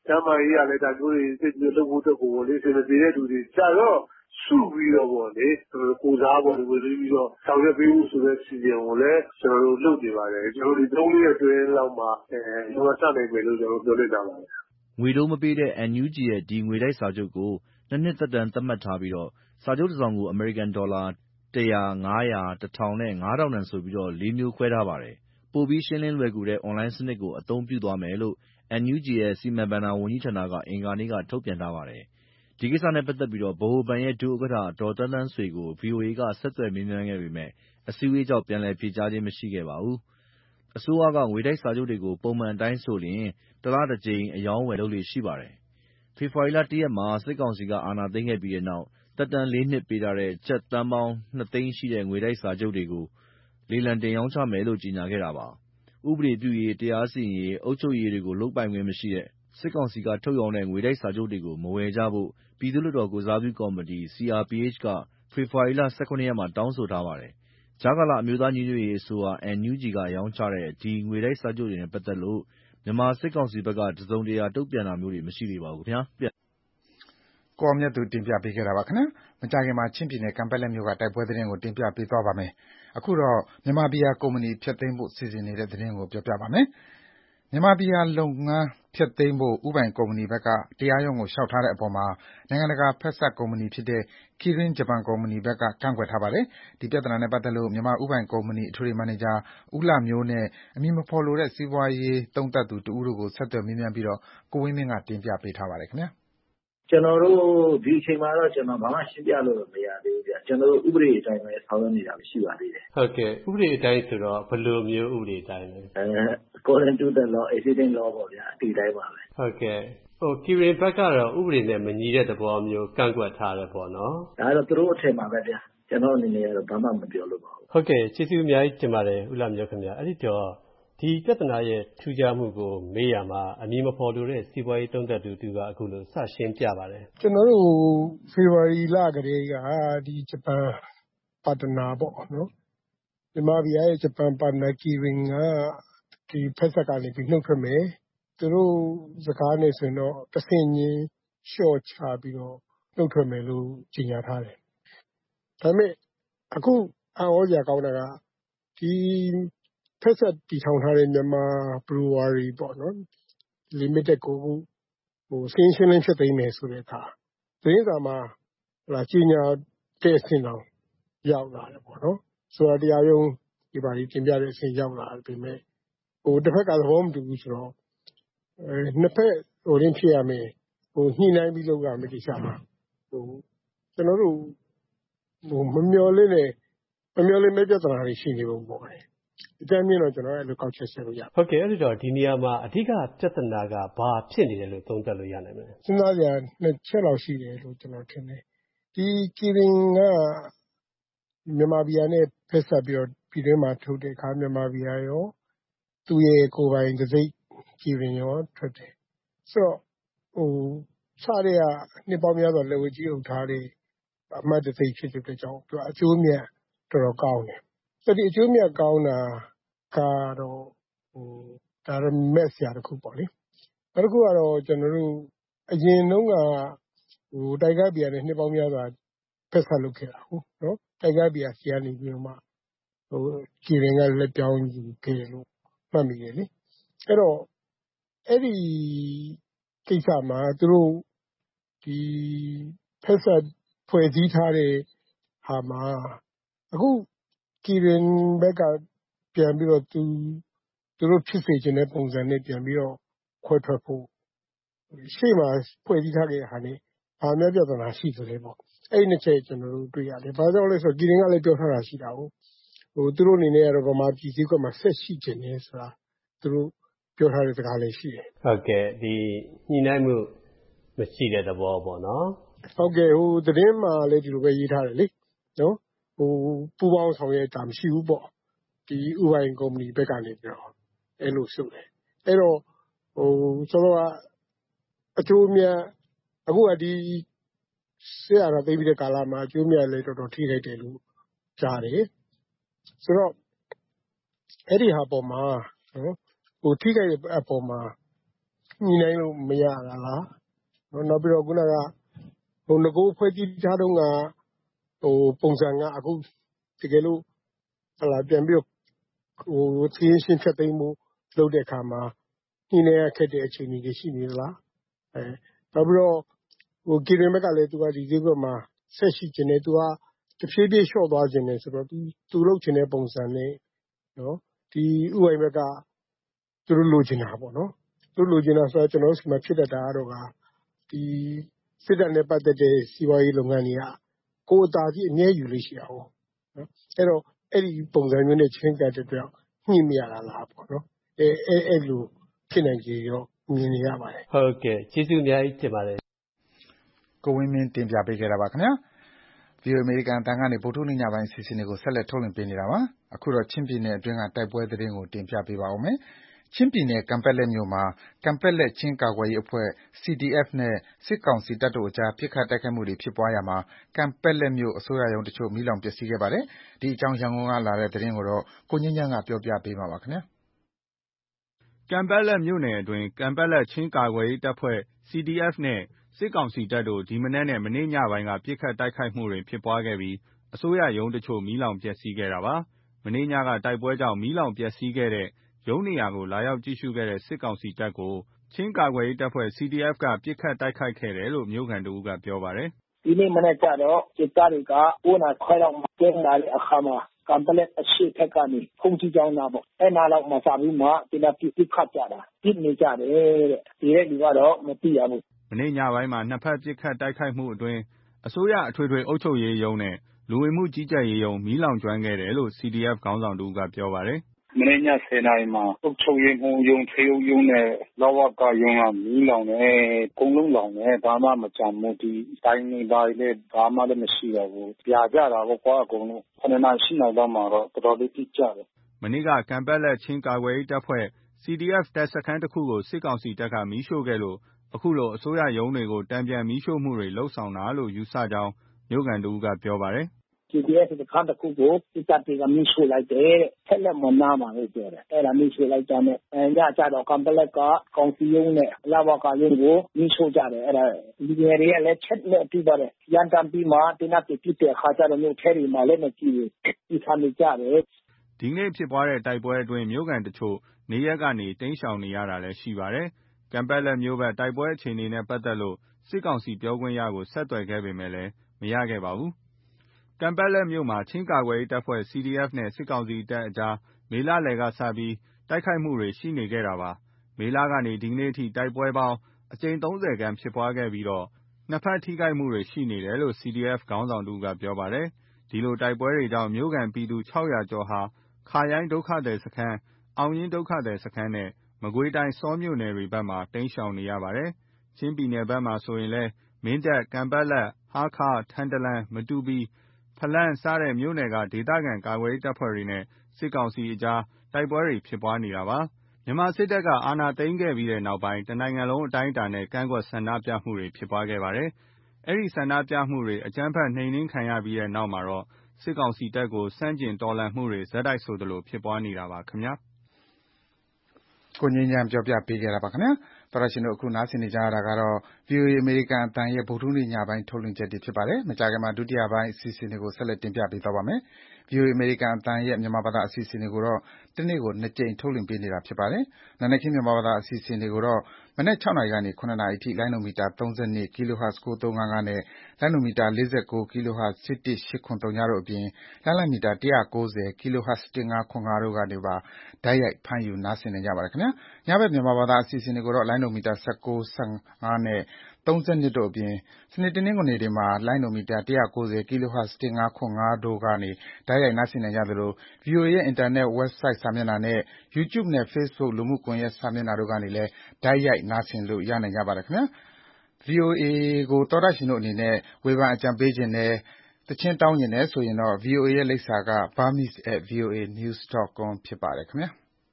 ကျန်းမာရေးကလည်းဒါမျိုးတွေသိပြီးလုပ်ဖို့အတွက်ကိုလေစင်ပြေတဲ့လူတွေကြတော့စုပြီးတော့ပေါ့လေကိုစားပေါ်ဝင်ပြီးတော့ဆောင်ရွက်ပေးဖို့ဆိုတဲ့စီစဉ်ကိုလည်းကျွန်တော်တို့လုပ်နေပါတယ်ကျွန်တော်တို့ဒီ3ရက်အတွင်းလောက်မှာကျွန်တော်စနိုင်မယ်လို့ကျွန်တော်ပြောနေတာပါငွေတိုးမပေးတဲ့ NUG ရဲ့ဒီငွေတိုက်စာချုပ်ကို2 နှစ်သက်တမ်းသတ်မှတ်ထားပြီးစာချုပ်တစ်စောင်ကိုအမေရိကန်ဒေါ်လာ100, 500, 1000နဲ့ 5000တန်ဆိုပြီး4မျိုးခွဲထားပါတယ်။ပိုပြီးရှင်းလင်းလွယ်ကူတဲ့ အွန်လိုင်းစနစ်ကိုအသုံးပြုသွားမယ်လို့ NUG ရဲ့စီမံဘဏ္ဍာဝန်ကြီးဌာနကအင်္ဂါနေ့ကထုတ်ပြန်ထားပါတယ်။ဒီကိစ္စနဲ့ပတ်သက်ပြီးဗဟိုဘဏ်ရဲ့ဒုဥက္ကဋ္ဌဒေါ်သန်းသန်းဆွေကို VOA ကဆက်သွယ်မေးမြန်းခဲ့ပေမယ့်အစည်းအဝေးကြောင့်ပြန်လည်ဖြေကြားခြင်းမရှိခဲ့ပါဘူး။အစိုးရကငွေတိုက်စာချုပ်တွေကိုပုံမှန်အတိုင်းဆိုလျှင်တစ်လတစ်ကြိမ်အရောင်းအဝယ်လုပ်လေ့ရှိပါတယ်။ဖေဖော်ဝါရီလ 1 ရက်မှာစစ်ကောင်စီကအာဏာသိမ်းခဲ့ပြီးတဲ့နောက်သက်တမ်း4 နှစ်ပေးထားတဲ့ကျပ်သန်းပေါင်း 2 သိန်းရှိတဲ့ငွေတိုက်စာချုပ်တွေကိုလေလံတင်ရောင်းချမယ်လို့ကြေညာခဲ့တာပါ။ဥပဒေပြုရေး၊တရားစီရင်ရေး၊အုပ်ချုပ်ရေးတွေကိုလုပ်ပိုင်ခွင့်မရှိတဲ့စစ်ကောင်စီကထုတ်ရောင်းတဲ့ငွေတိုက်စာချုပ်တွေကိုမဝယ်ကြဖို့ပြည်သူ့လွှတ်တော်ကိုယ်စားပြုကော်မတီ CRPH ကဖေဖော်ဝါရီလ 17 ရက်မှာတောင်းဆိုထားပါတယ်။ကြားကာလအမျိုးသားညီညွတ်ရေးအစိုးရ NUG ကရောင်းချတဲ့ဒီငွေတိုက်စာချုပ်တွေနဲ့ပတ်သက်လို့မြန်မာစစ်ကောင်စီဘက်ကတစုံတရာတုံ့ပြန်တာမျိုးမရှိသေးပါဘူးခင်ဗျာ။ကိုအောင်မြတ်သူတင်ပြပေးခဲ့တာပါခင်ဗျာ။မကြာခင်မှာချင်းပြည်နယ်ကန်ပက်လက်မြို့ကတိုက်ပွဲသတင်းကိုတင်ပြပေးသွားပါမယ်။အခုတော့မြန်မာဘီယာကုမ္ပဏီဖျက်သိမ်းဖို့စီစဉ်နေတဲ့သတင်းကိုပြောပြပါမယ်။မြန်မာဘီယာလုပ်ငန်းဖျက်သိမ်းဖို့ဦးပိုင်ကုမ္ပဏီဘက်ကတရားရုံးကိုလျှောက်ထားတဲ့အပေါ်မှာနိုင်ငံတကာဖက်စပ်ကုမ္ပဏီဖြစ်တဲ့ Kirin Japan ကုမ္ပဏီဘက်ကကန့်ကွက်ထားပါတယ်။ဒီပြဿနာနဲ့ပတ်သက်လို့မြန်မာဦးပိုင်ကုမ္ပဏီအထွေထွေမန်နေဂျာဦးလှမျိုးနဲ့အမည်မဖော်လိုတဲ့စီးပွားရေးသုံးသပ်သူတဦးတို့ကိုဆက်သွယ်မေးမြန်းပြီးကိုဝင်းမင်းကတင်ပြပေးထားပါတယ်ခင်ဗျာ။ကျွန်တော်တို့ဒီအချိန်မှာတော့ကျွန်တော်ဘာမှရှင်းပြလို့မရသေးဘူးဗျ။ကျွန်တော်တို့ဥပဒေအတိုင်းပဲဆောင်ရွက်နေတာရှိပါသေးတယ်။ဟုတ်ကဲ့ဥပဒေအတိုင်းဆိုတော့ဘယ်လိုမျိုးဥပဒေအတိုင်းလဲ။ According to the law, existing law ပေါ့ဗျာဒီတိုင်းပါပဲ။ဟုတ်ကဲ့Kirin ဘက်ကတော့ဥပဒေနဲ့မညီတဲ့သဘောမျိုးကန့်ကွက်ထားတယ်ပေါ့နော်။ဒါတော့သူတို့အထင်ပါပဲဗျာ။ကျွန်တော်အနေနဲ့ကတော့ဘာမှမပြောလို့ပါဘူး။ဟုတ်ကဲ့ကျေးဇူးအများကြီးတင်ပါတယ်ဦးလှမျိုးခင်ဗျာ။အဲ့ဒီတော့ဒီပြဿနာရဲ့ထူးခြားမှုကိုမေးရမှာအမည်မဖော်လိုတဲ့စီးပွားရေးသုံးသပ်သူကအခုလိုစရှင်းပြပါတယ်။ကျွန်တော်တို့ဖေဖော်ဝါရီလကတည်းကဒီဂျပန်ပါတနာပေါ့နော်။မြန်မာပြည်ရဲ့ဂျပန်ပါတနာ Kirin ကဒီဖက်ဆက်ကနေပြီးနှုတ်ထွက်မယ်။သူတို့စကားနဲ့ဆိုရင်တော့တဆင့်ချင်းလျှော့ချပြီးတော့နှုတ်ထွက်မယ်လို့ကြေညာထားတယ်။ဒါပေမဲ့အခုအံ့ဩစရာကောင်းတာကဒီဖက်ဆက်တည်ထောင်ထားတဲ့မြန်မာ brewery ပေါ့နော် limited ကိုစင်းရှင်းလင်းဖြစ်သိမ်းမယ်ဆိုတဲ့အခါသတင်းစာမှာကြေညာတဲ့အဆင့်တောင်ရောက်လာတယ်ပေါ့နော်ဆိုတော့တရားရုံးဒီပါတီတင်ပြတဲ့အဆင့်ရောက်လာပြီမဲ့တစ်ဖက်ကသဘောမတူဘူးဆိုတော့နှစ်ဖက်ဖြစ်ရမယ်ညှိနှိုင်းပြီးလုပ်ရမယ်ကိစ္စမှာကျွန်တော်တို့မမျော်လင့်မဲ့ပြဿနာတွေရှိနေပုံပေါ်တယ်အကြမ်းမြင်တော့ကျွန်တော်အဲ့လိုကောက်ချက်ဆက်လို့ရဟုတ်ကဲ့အဲ့ဒီတော့ဒီနေရာမှာအဓိကပြဿနာကဘာဖြစ်နေတယ်လို့သုံးသပ်လို့ရနိုင်မလဲစဉ်းစားကြနှစ်ချက်လောက်ရှိတယ်လို့ကျွန်တော်ထင်တယ်ဒီ Kirin ကမြန်မာပြည်နဲ့ဖက်ဆက်ပြီးတော့ပြည်တွင်းမှာထုတ်တဲ့အခါမြန်မာပြည်ရောသူ့ရဲ့ကိုယ်ပိုင်တစိမ့် Kirin ရောထွက်တယ်ဆိုတော့စတဲ့ကနှစ်ပေါင်းများစွာလက်ဝဲကြီးအုပ်ထားတဲ့အမှတ်တစိမ့်ဖြစ်တဲ့အတွက်ကြောင့်သူအကျိုးမြတ်တော်တော်ကောင်းတယ်ဆိုဒီအကျိုးမြတ်ကောင်းတာကတော့ဒါရမက်ဆရာတစ်ခုပေါ့လေနောက်တစ်ခုကတော့ကျွန်တော်တို့အရင်တုန်းကတိုက်ကားပြည်နဲ့နှစ်ပေါင်းများစွာဖက်ဆက်လုပ်ခဲ့တာဟုတ်နော်တိုက်ကားပြည်ဆီကနေပြီးတော့မှKirinကလက်ပြောင်းယူခဲ့လို့မှတ်မိတယ်လေအဲ့တော့အဲ့ဒီကိစ္စမှာသူတို့ဒီဖက်ဆက်ဖွဲ့စည်းထားတဲ့ဟာမှာအခုKirin ဘက်ကပြန်ပြီးတော့သူတို့ဖြစ်စေခြင်းတဲ့ပုံစံနဲ့ပြန်ပြီးတော့ခွဲထွက်ဖို့ရှေ့မှာဖွဲ့စည်းထားခဲ့တဲ့ဟာနဲ့ဘာများပြဿနာရှိသလဲပေါ့အဲ့ဒီနှစ်ချက်ကျွန်တော်တို့တွေ့ရတယ်ဘာကြောင့်လဲဆိုတော့Kirinကလည်းပြောထားတာရှိတာသူတို့အနေနဲ့ကတော့ဗမာပြည်စည်းကွက်မှာဆက်ရှိခြင်းနဲ့ဆိုတာသူတို့ပြောထားတဲ့စကားလည်းရှိတယ်ဟုတ်ကဲ့ဒီညှိနှိုင်းမှုမရှိတဲ့သဘောပေါ့နော်ဟုတ်ကဲ့သတင်းမှာလည်းဒီလိုပဲရေးထားတယ်လေနော်ပူပေါင်းဆောင်ရွက်တာမရှိဘူးပေါ့ဒီဥပိုင်ကုမ္ပဏီဘက်ကနေပြီးတော့အဲ့လိုဆိုတယ်အဲ့တော့ဆိုတော့အကျိုးမြတ်အခုကဒီဆရာတော်သိပြီးတဲ့ကာလမှာအကျိုးမြတ်လည်းတော်တော်ထိခိုက်တယ်လို့ကြားတယ်ဆိုတော့အဲ့ဒီဟာပေါ်မှာနော်ထိခိုက်တဲ့အပေါ်မှာညှိနှိုင်းလို့မရတာလားနောက်ပြီးတော့ခုနကငကိုဖွဲ့ကြည့်ထားတော့ကပုံစံကအခုတကယ်လို့ပြန်ပြီးတော့သင်းရှင်းဖြတ်သိမ်းမှုလုပ်တဲ့အခါမှာညှိနှိုင်းရခက်တဲ့အခြေအနေတွေရှိနေသလားနောက်ပြီးတော့ကီရင်ဘက်ကလည်းသူကဒီဈေးကွက်မှာဆက်ရှိခြင်းနဲ့သူကတဖြည်းဖြည်းလျှော့သွားခြင်းနဲ့ဆိုတော့သူလုပ်ခြင်းတဲ့ပုံစံနဲ့နော်ဒီဥပအိမ်ဘက်ကသူတို့လိုချင်တာပေါ့နော်သူလိုချင်တာဆိုတော့ကျွန်တော်တို့ဒီမှာဖြစ်တတ်တာကတော့ဒီစစ်တပ်နဲ့ပတ်သက်တဲ့စီးပွားရေးလုပ်ငန်းတွေကကိုယ်အသာကြီးအမြဲယူလို့ရှိအောင်နော်အဲ့တော့အဲ့ဒီပုံစံမျိုးနဲ့ချင်းကတဲ့အတွက်ညှိမရတာလားပေါ့နော်အဲ့လိုဖြစ်နိုင်ကြရောမြင်နေရပါတယ်ဟုတ်ကဲ့ကျေးဇူးအများကြီးတင်ပါတယ်ကိုဝင်းမင်းတင်ပြပေးခဲ့တာပါခင်ဗျာVOA အမေရိကန်အသံကနေဗုဒ္ဓနေ့ညပိုင်းအစီအစဉ်တွေကိုဆက်လက်ထုတ်လွှင့်ပေးနေတာပါအခုတော့ချင်းပြည်နယ်အတွင်းကတိုက်ပွဲသတင်းကိုတင်ပြပေးပါဦးမယ်ချင်းပြည်နယ်ကန်ပက်လက်မြို့မှာကန်ပက်လက်ချင်းကာကွယ်ရေးအဖွဲ့ CDF နဲ့စစ်ကောင်စီတပ်တို့အကြားပစ်ခတ်တိုက်ခိုက်မှုတွေဖြစ်ပွားရာမှာကန်ပက်လက်မြို့အစိုးရရုံးတချို့မီးလောင်ပျက်စီးခဲ့ပါတယ်ဒီအကြောင်းရန်ကုန်ကလာတဲ့သတင်းကိုတော့ကိုငြိမ်းချမ်းကပြောပြပေးမှာပါခင်ဗျာကန်ပက်လက်မြို့နယ်အတွင်းကန်ပက်လက်ချင်းကာကွယ်ရေးတပ်ဖွဲ့ CDF နဲ့စစ်ကောင်စီတပ်တို့ဒီမနက်နဲ့မနေ့ညပိုင်းကပစ်ခတ်တိုက်ခိုက်မှုတွေဖြစ်ပွားခဲ့ပြီးအစိုးရရုံးတချို့မီးလောင်ပျက်စီးခဲ့တာပါမနေ့ညကတိုက်ပွဲကြောင့်မီးလောင်ပျက်စီးခဲ့တဲ့ရုံးနေရာကိုလာရောက်ကြည့်ရှုခဲ့တဲ့စစ်ကောင်စီတပ်ကိုချင်းကာကွယ်ရေးတပ်ဖွဲ့ CDF ကပစ်ခတ်တိုက်ခိုက်ခဲ့တယ်လို့မြို့ခံတဦးကပြောပါတယ်ဒီနေ့မနေ့ကျတော့စစ်သားတွေက9 နာရီခွဲလောက်မှာကျင်းလာတဲ့အခါမှာကန်ပလက်အရှိဖက်ကနေဖုန်ကြီးကြောင်းလာပေါ့အဲ့နာလောက်မှာစာပြီးမှဒီနာပြစ်ခတ်ကြတာပြစ်နေကြတယ်တဲ့ဒီရဲ့လူကတော့မသိရဘူးမနေ့ညပိုင်းမှာနှစ်ဖက်ပစ်ခတ်တိုက်ခိုက်မှုအတွင်းအစိုးရအထွေထွေအုပ်ချုပ်ရေးရုံးနဲ့လူဝင်မှုကြီးကြပ်ရေးရုံးမီးလောင်ကျွမ်းခဲ့တယ်လို့ CDF ခေါင်းဆောင်တဦးကပြောပါတယ်မနေ့ည10 နာရီမှာအုပ်ချုပ်ရေးမှူးရုံးထေးရုံးနဲ့လဝကရုံးကမီးလောင်တယ်အကုန်လုံးလောင်တယ်ဘာမှမကြံဘူးဒီတိုင်းနေပါလေဘာမှလည်းမရှိတော့ဘူးပြာကြတာပေါ့ကွာအကုန်လုံး9 နာရီ10 နာရီလောက်မှာတော့တော်တော်လေးပြစ်ကြတယ်မနေ့ကကန်ပက်လက်ချင်းကာကွယ်ရေးတပ်ဖွဲ့ CDF တပ်စခန်းတစ်ခုကိုစစ်ကောင်စီတပ်ကမီးရှို့ခဲ့လို့အခုလိုအစိုးရရုံးတွေကိုတံပြန်မီးရှို့မှုတွေလှုပ်ဆောင်တာလို့ယူဆကြောင်းမြို့ခံတဦးကပြောပါတယ် CDF စခန်းတစ်ခုကိုစစ်တပ်တွေကမီးရှို့လိုက်တယ်ဆက်လက်မနာမှာလို့ပြောတယ်အဲ့ဒါမီးရှို့လိုက်ကြတဲ့ညကြတော့ကန်ပလက်ကကောင်စီရုံးနဲ့လဝကရုံးကိုမီးရှို့ကြတယ်အဲ့ဒါဒီနေရာတွေကလည်းချက်နဲ့ပြီးပါတယ်ရန်တမ်းပြီးမှတင်းပ်ပြစ်တဲ့အခါကျတော့မြို့ထဲတွေမှာလည်းမကြည့်ဘူးဒီခါနေကြတယ်ဒီနေ့ဖြစ်ပွားတဲ့တိုက်ပွဲအတွင်းမြို့ကန်တချို့နေရက်ကနေတိမ်းရှောင်နေရတာလည်းရှိပါတယ်ကမ်ပက်လက်မြို့ဘက်တိုက်ပွဲအခြေအနေနဲ့ပတ်သက်လို့စစ်ကောင်စီပြောခွင့်ရကိုဆက်သွယ်ခဲ့ပေမဲ့လည်းမရခဲ့ပါဘူးကမ်ပက်လက်မြို့မှာချင်းကာကွယ်ရေးတပ်ဖွဲ့ CDF နဲ့စစ်ကောင်စီတပ်အကြားမေလလယ်ကစပြီးတိုက်ခိုက်မှုတွေရှိနေခဲ့တာပါမေလကနေဒီကနေ့အထိတိုက်ပွဲပေါင်းအကြိမ်30ခန်းဖြစ်ပွားခဲ့ပြီးတော့နှစ်ဖက်ထိခိုက်မှုတွေရှိနေတယ်လို့ CDF ခေါင်းဆောင်တူကပြောပါတယ်ဒီလိုတိုက်ပွဲတွေကြောင့်မြို့ကန်ပြည်သူ600ကျော်ဟာခါရိုင်းဒုက္ခသည်စခန်းအောင်ရင်ဒုက္ခသည်စခန်းနဲ့မကွေးတိုင်းစောမြို့နယ်တွေဘက်မှာတိမ်းရှောင်နေရပါတယ်ချင်းပြည်နယ်ဘက်မှာဆိုရင်လည်းမင်းတပ်ကမ်ပက်လက်ဟားခါးထန်တလန်မတူပီဖလန်းစတဲ့မြို့နယ်ကဒေသခံကာကွယ်ရေးတပ်ဖွဲ့တွေနဲ့စစ်ကောင်စီအကြားတိုက်ပွဲတွေဖြစ်ပွားနေတာပါမြန်မာစစ်တပ်ကအာဏာသိမ်းခဲ့ပြီးတဲ့နောက်ပိုင်းတနိုင်ငံလုံးအတိုင်းအတာနဲ့ကန့်ကွက်ဆန္ဒပြမှုတွေဖြစ်ပွားခဲ့ပါတယ်အဲဒီဆန္ဒပြမှုတွေအကြမ်းဖက်နှိမ်နင်းခံရပြီးတဲ့နောက်မှာတော့စစ်ကောင်စီတပ်ကိုစန့်ကျင်တော်လှန်မှုတွေဇက်တိုက်ဆိုသလိုဖြစ်ပွားနေတာပါခင်ဗျာကိုငြိမ်းချမ်းပြောပြပေးခဲ့တာပါခင်ဗျာတော်ရရှင်တို့အခုနားဆင်နေကြရတာကတော့ VOA အမေရိကန်အသံရဲ့ဗုဒ္ဓနေ့ညပိုင်းထုတ်လွှင့်ချက်တွေဖြစ်ပါတယ်မကြာခင်မှာဒုတိယပိုင်းအစီအစဉ်တွေကိုဆက်လက်တင်ပြပေးသွားပါမယ်VOA အမေရိကန်အသံရဲ့မြန်မာဘာသာအစီအစဉ်တွေကိုတော့တနေ့ကို2ကြိမ်ထုတ်လွှင့်ပေးနေတာဖြစ်ပါတယ်နာနေခင်းမြန်မာဘာသာအစီအစဉ်တွေကိုတော့မနေ့6နာရီကနေ9နာရီအထိလိုင်းနိုမီတာ32 kHz 9355နဲ့လိုင်းနိုမီတာ49 kHz 11883တို့အပြင်လိုင်းမီတာ190 kHz 1505တို့ကနေပါဓာတ်ရိုက်ဖမ်းယူနားဆင်နေကြပါတယ်ခင်ဗျာညဘက်မြန်မာဘာသာအစီအစဉ်တွေကိုတော့လိုင်းနိုမီတာ19 15နဲ့32တို့အပြင်စနေတနင်္ဂနွေတွေမှာလိုင်းနိုမီတာ190 kHz 1505တို့ကနေဓာတ်ရိုက်နားဆင်နိုင်ကြသလို VOA ရဲ့အင်တာနက် website စာမျက်နှာနဲ့ YouTube နဲ့ Facebook လူမှုကွန်ရက်စာမျက်နှာတို့ကနေလည်းဓာတ်ရိုက်နားဆင်လို့ရနိုင်ကြပါတယ်ခင်ဗျာ VOA ကိုသောတရှင်တို့အနေနဲ့ဝေဖန်အကြံပေးခြင်းနဲ့တခြင်းတောင်းခြင်းနဲ့ဆိုရင်တော့ VOA ရဲ့လိပ်စာက burmese@voanews.com ဖြစ်ပါတယ်ခင်ဗျာ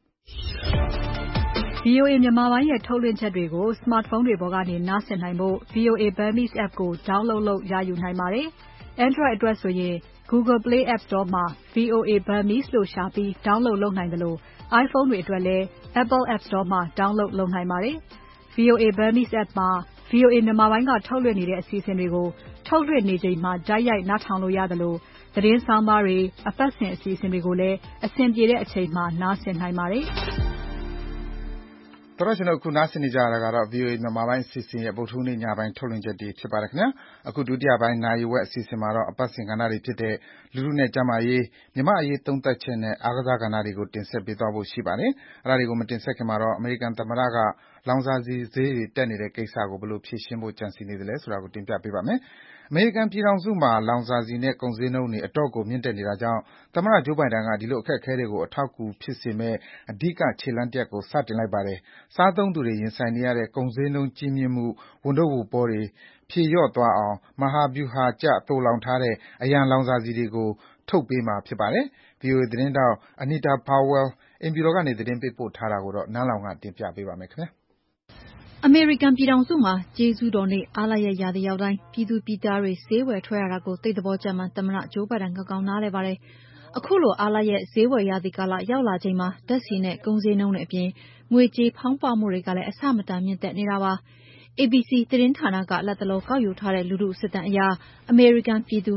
VOA မြန်မာပိုင်းရဲ့ထုတ်လွှင့်ချက်တွေကို smartphone တွေပေါ်ကနေနားဆင်နိုင်ဖို့ VOA Burmese app ကို download လုပ်ရယူနိုင်ပါတယ်။ Android အတွက်ဆိုရင် Google Play App Store မှာ VOA Burmese လို့ရှာပြီး download လုပ်နိုင်သလို iPhone တွေအတွက်လည်း Apple App Store မှာ download လုပ်နိုင်ပါတယ်။ VOA Burmese app မှာ VOA မြန်မာပိုင်းကထုတ်လွှင့်နေတဲ့အစီအစဉ်တွေကိုထုတ်လွှင့်နေချိန်မှာတိုက်ရိုက်နားထောင်လို့ရသလိုသတင်းဆောင်းပါးတွေအပတ်စဉ်အစီအစဉ်တွေကိုလည်းအဆင်ပြေတဲ့အချိန်မှာနားဆင်နိုင်ပါတယ်။တော်တော်ရှင်တို့ခုနားဆင်နေကြရတာကတော့ VOA မြန်မာပိုင်းအစီအစဉ်ရဲ့ဗုဒ္ဓဟူးနေ့ညပိုင်းထုတ်လွှင့်ချက်တွေဖြစ်ပါတယ်ခင်ဗျာအခုဒုတိယပိုင်းနာရီဝက်အစီအစဉ်မှာတော့အပတ်စဉ်ကဏ္ဍတွေဖြစ်တဲ့လူထုနဲ့ကျန်းမာရေးမြန်မာအရေးသုံးသပ်ချက်နဲ့အားကစားကဏ္ဍတွေကိုတင်ဆက်ပေးသွားဖို့ရှိပါတယ်အဲဒါတွေကိုမတင်ဆက်ခင်မှာတော့အမေရိကန်သမ္မတကလောင်စာဆီဈေးတွေတက်နေတဲ့ကိစ္စကိုဘယ်လိုဖြေရှင်းဖို့ကြံစည်နေသလဲဆိုတာကိုတင်ပြပေးပါမယ်အမေရိကန်ပြည်ထောင်စုမှာလောင်စာဆီနဲ့ကုန်ဈေးနှုန်းတွေအတော့ကိုမြင့်တက်နေတာကြောင့်သမ္မတဂျိုးဘိုင်ဒန်ကဒီလိုအခက်အခဲတွေကိုအထောက်အကူဖြစ်စေမယ့်အဓိကခြေလှမ်းတစ်ရပ်ကိုစတင်လိုက်ပါတယ်။စားသုံးသူတွေရင်ဆိုင်နေရတဲ့ကုန်ဈေးနှုန်းကြီးမြင့်မှုဝန်ထုပ်ဝန်ပိုးတွေဖြေလျော့သွားအောင်မဟာဗျူဟာကျသိုလှောင်ထားတဲ့အရန်လောင်စာဆီတွေကိုထုတ်ပေးမှာဖြစ်ပါတယ်။ VOA သတင်းထောက် Anita Powell အိမ်ဖြူတော်ကနေသတင်းပေးပို့ထားတာကိုနန်းလောင်ဝ်ကတင်ပြပေးပါမယ်ခင်ဗျာအမေရိကန်ပြည်ထောင်စုမှာကျေးဇူးတော်နေ့အားလပ်ရက်ရာသီရောက်တိုင်းပြည်သူပြည်သားတွေဈေးဝယ်ထွက်ရတာကိုသိသဘောကျမှသမ္မတဂျိုးဘိုင်ဒန်ကောင်းနားလည်ပါတယ်။အခုလိုအားလပ်ရက်ဈေးဝယ်ရာသီကာလရောက်လာချိန်မှာဓာတ်ဆီနဲ့ကုန်ဈေးနှုန်းတွေအပြင်ငွေကြေးဖောင်းပွမှုတွေကလည်းအဆမတန်မြင့်တက်နေတာပါ။ ABC သတင်းဌာနကလက်တလောကောက်ယူထားတဲ့လူထုစစ်တမ်းအရအမေရိကန်ပြည်သူ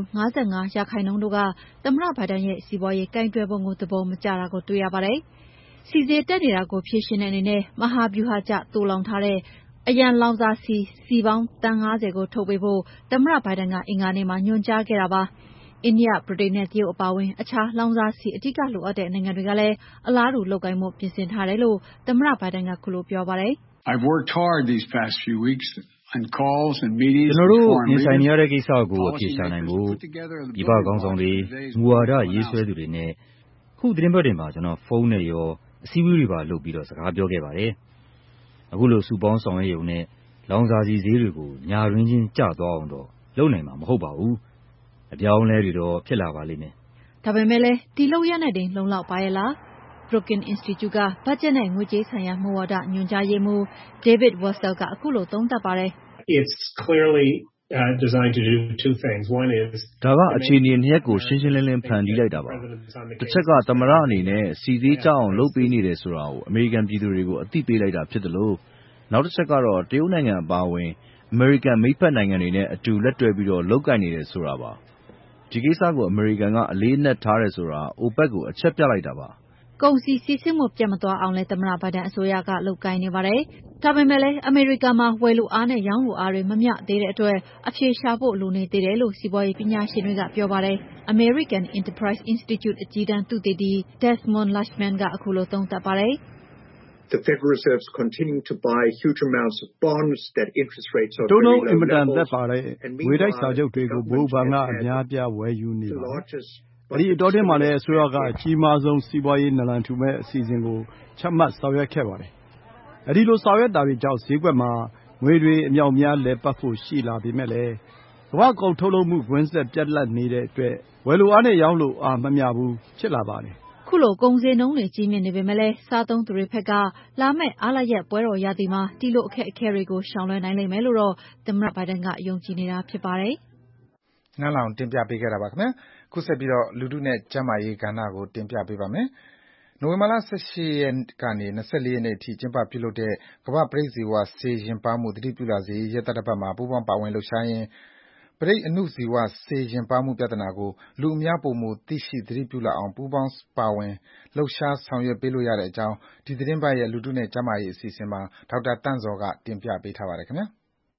55%တို့ကသမ္မတဘိုင်ဒန်ရဲ့စီးပွားရေးကိုင်တွယ်ပုံကိုသဘောမကျတာကိုတွေ့ရပါတယ်။စီဈေးတက်နေတာကိုဖြေရှင်းတဲ့အနေနဲ့မဟာဗျူဟာကျသိုလှောင်ထားတဲ့အရန်လောင်စာဆီပေါင်းသန်း50ကိုထုတ်ပေးဖို့သမ္မတဘိုင်ဒန်ကအင်္ဂါနေ့မှာညွှန်ကြားခဲ့တာပါ။အိန္ဒိယ၊ဗြိတိန်နဲ့တရုတ်အပါအဝင်အခြားလောင်စာဆီအဓိကလိုအပ်တဲ့နိုင်ငံတွေကလည်းအလားတူလုပ်ကိုင်ဖို့ပြင်ဆင်ထားတယ်လို့သမ္မတဘိုင်ဒန်ကခုလိုပြောပါတယ်။ I've worked hard these past few weeks on calls and ကျ meetings နော် with တို့ foreign ရင်ဆိုင်နေရ leaders, တဲ့ကိစ္စကိုအဖြေရှာနိုင်ဖို့ပြည်ပခေါင်းဆောင်တွေမူဝါဒရေးဆွဲသူတွေနဲ့ခုသီတင်းပတ်တွေမှာကျနော်ဖုန်းနဲ့ရောအစည်းအဝေးတွေပါလုပ်ပြီးစကားပြောခဲ့ပါတယ်။အခုလိုစုပေါင်းဆောင်ရွက်ရုံနဲ့လောင်စာဆီဈေးတွေကိုညတွင်းချင်းကျသွားအောင်တော့လုပ်နိုင်မှာမဟုတ်ပါဘူး။အပြောင်းအလဲတွေတော့ဖြစ်လာပါလိမ့်မယ်။ဒါပေမဲ့လည်းဒီလုပ်ရပ်နဲ့တင်လုံလောက်ပါရဲ့လား။ Brookings Institute ကဘတ်ဂျက်နဲ့ငွေကြေးဆိုင်ရာမူဝါဒညွှန်ကြားရေးမှူး David Wessel ကခုလိုသုံးသပ်ပါတယ်။ It's clearly designed to do two things. One is ဒါကအခြေအနေနှစ်ရပ်ကိုရှင်းရှင်းလင်းလင်းဖန်တီးလိုက်တာပါ။တစ်ချက်ကသမ္မတအနေနဲ့စီဈေးကျအောင်လုပ်ပေးနေတယ်ဆိုတာကိုအမေရိကန်ပြည်သူတွေကိုအသိပေးလိုက်တာဖြစ်တယ်လို့နောက်တစ်ချက်ကတော့တရုတ်နိုင်ငံအပါအဝင်အမေရိကန်မိတ်ဖက်နိုင်ငံတွေနဲ့အတူလက်တွဲပြီးလုပ်ကိုင်နေတယ်ဆိုတာပါ။ဒီကိစ္စကိုအမေရိကန်ကအလေးအနက်ထားတယ်ဆိုတာ OPEC ကိုအချက်ပြလိုက်တာပါ။ကုန်စည်စီးဆင်းမှုပြတ်မသွားအောင်လည်းသမ္မတဘိုင်ဒန်အစိုးရကလုပ်ကိုင်နေပါတယ်။ဒါပေမဲ့လည်းအမေရိကန်မှာဝယ်လိုအားနဲ့ရောင်းလိုအားတွေမမျှသေးတဲ့အတွက်အဖြေရှာဖို့လိုနေသေးတယ်လို့စီးပွားရေးပညာရှင်တွေကပြောပါတယ်။ American Enterprise Institute အကြီးတန်းသုတေသီ Desmond Lachman ကခုလိုသုံးသပ်ပါတယ်။ The Federal Reserve is continuing to buy huge amounts of bonds that interest rates are တိုးနှု very န်းအ low င်မတန် levels. သက်သာတဲ့ငွေတိုက်စာချုပ်တွေကိုဗဟိုဘဏ်ကအများအပြားဝယ်ယူနေပါတယ်။အဲဒီအတောအတွင်းမှာလည်းအစိုးရကအကြီးမားဆုံးစီးပွားရေးနလန်ထူမယ့်အစီအစဉ်ကိုချမှတ်ဆောင်ရွက်ခဲ့ပါတယ်။အဲဒီလိုဆောင်ရွက်တာတွေကြောင့်ဈေးကွက်မှာငွေတွေအမြောက်အများလည်ပတ်ဖို့ရှိလာပေမဲ့လည်းကမ္ဘာ့ကုန်ထုတ်လုပ်မှုကွင်းဆက်ပြတ်လပ်နေတဲ့အတွက်ဝယ်လိုအားနဲ့ရောင်းလိုအားမမျှဘူးဖြစ်လာပါတယ်။ခုလိုကုန်ဈေးနှုန်းတွေကြီးမြင့်နေပေမဲ့လည်းစားသုံးသူတွေဘက်ကလာမယ့်အားလပ်ရက်ပွဲတော်ရာသီမှာဒီလိုအခက်အခဲတွေကိုရှောင်လွှဲနိုင်လိမ့်မယ်လို့တော့သမ္မတဘိုင်ဒန်ကယုံကြည်နေတာဖြစ်ပါတယ်။နန်းလောင်တင်ပြပေးခဲ့တာပါခင်ဗျာ။ခုဆက်ပြီးလူထုနဲ့ကျန်းမာရေးကဏ္ဍကိုတင်ပြပေးပါမယ်။နိုဝင်ဘာလ18ရက်ကနေ24ရက်နေ့အထိကျင်းပပြုလုပ်တဲ့ကမ္ဘာ့ပဋိဇီဝဆေးယဉ်ပါးမှုသတိပြုလာစေရေးရက်သတ္တပတ်မှာပူးပေါင်းပါဝင်လှုပ်ရှားရင်းပဋိအဏုဇီဝဆေးယဉ်ပါးမှုပြဿနာကိုလူအများပိုမိုသိရှိသတိပြုလာအောင်ပူးပေါင်းပါဝင်လှုပ်ရှားဆောင်ရွက်ပေးလို့ရတဲ့အကြောင်းဒီသီတင်းပတ်ရဲ့လူထုနဲ့ကျန်းမာရေးအစီအစဉ်မှာဒေါက်တာသန့်ဇော်ကတင်ပြပေးထားပါတယ်ခင်ဗျာ။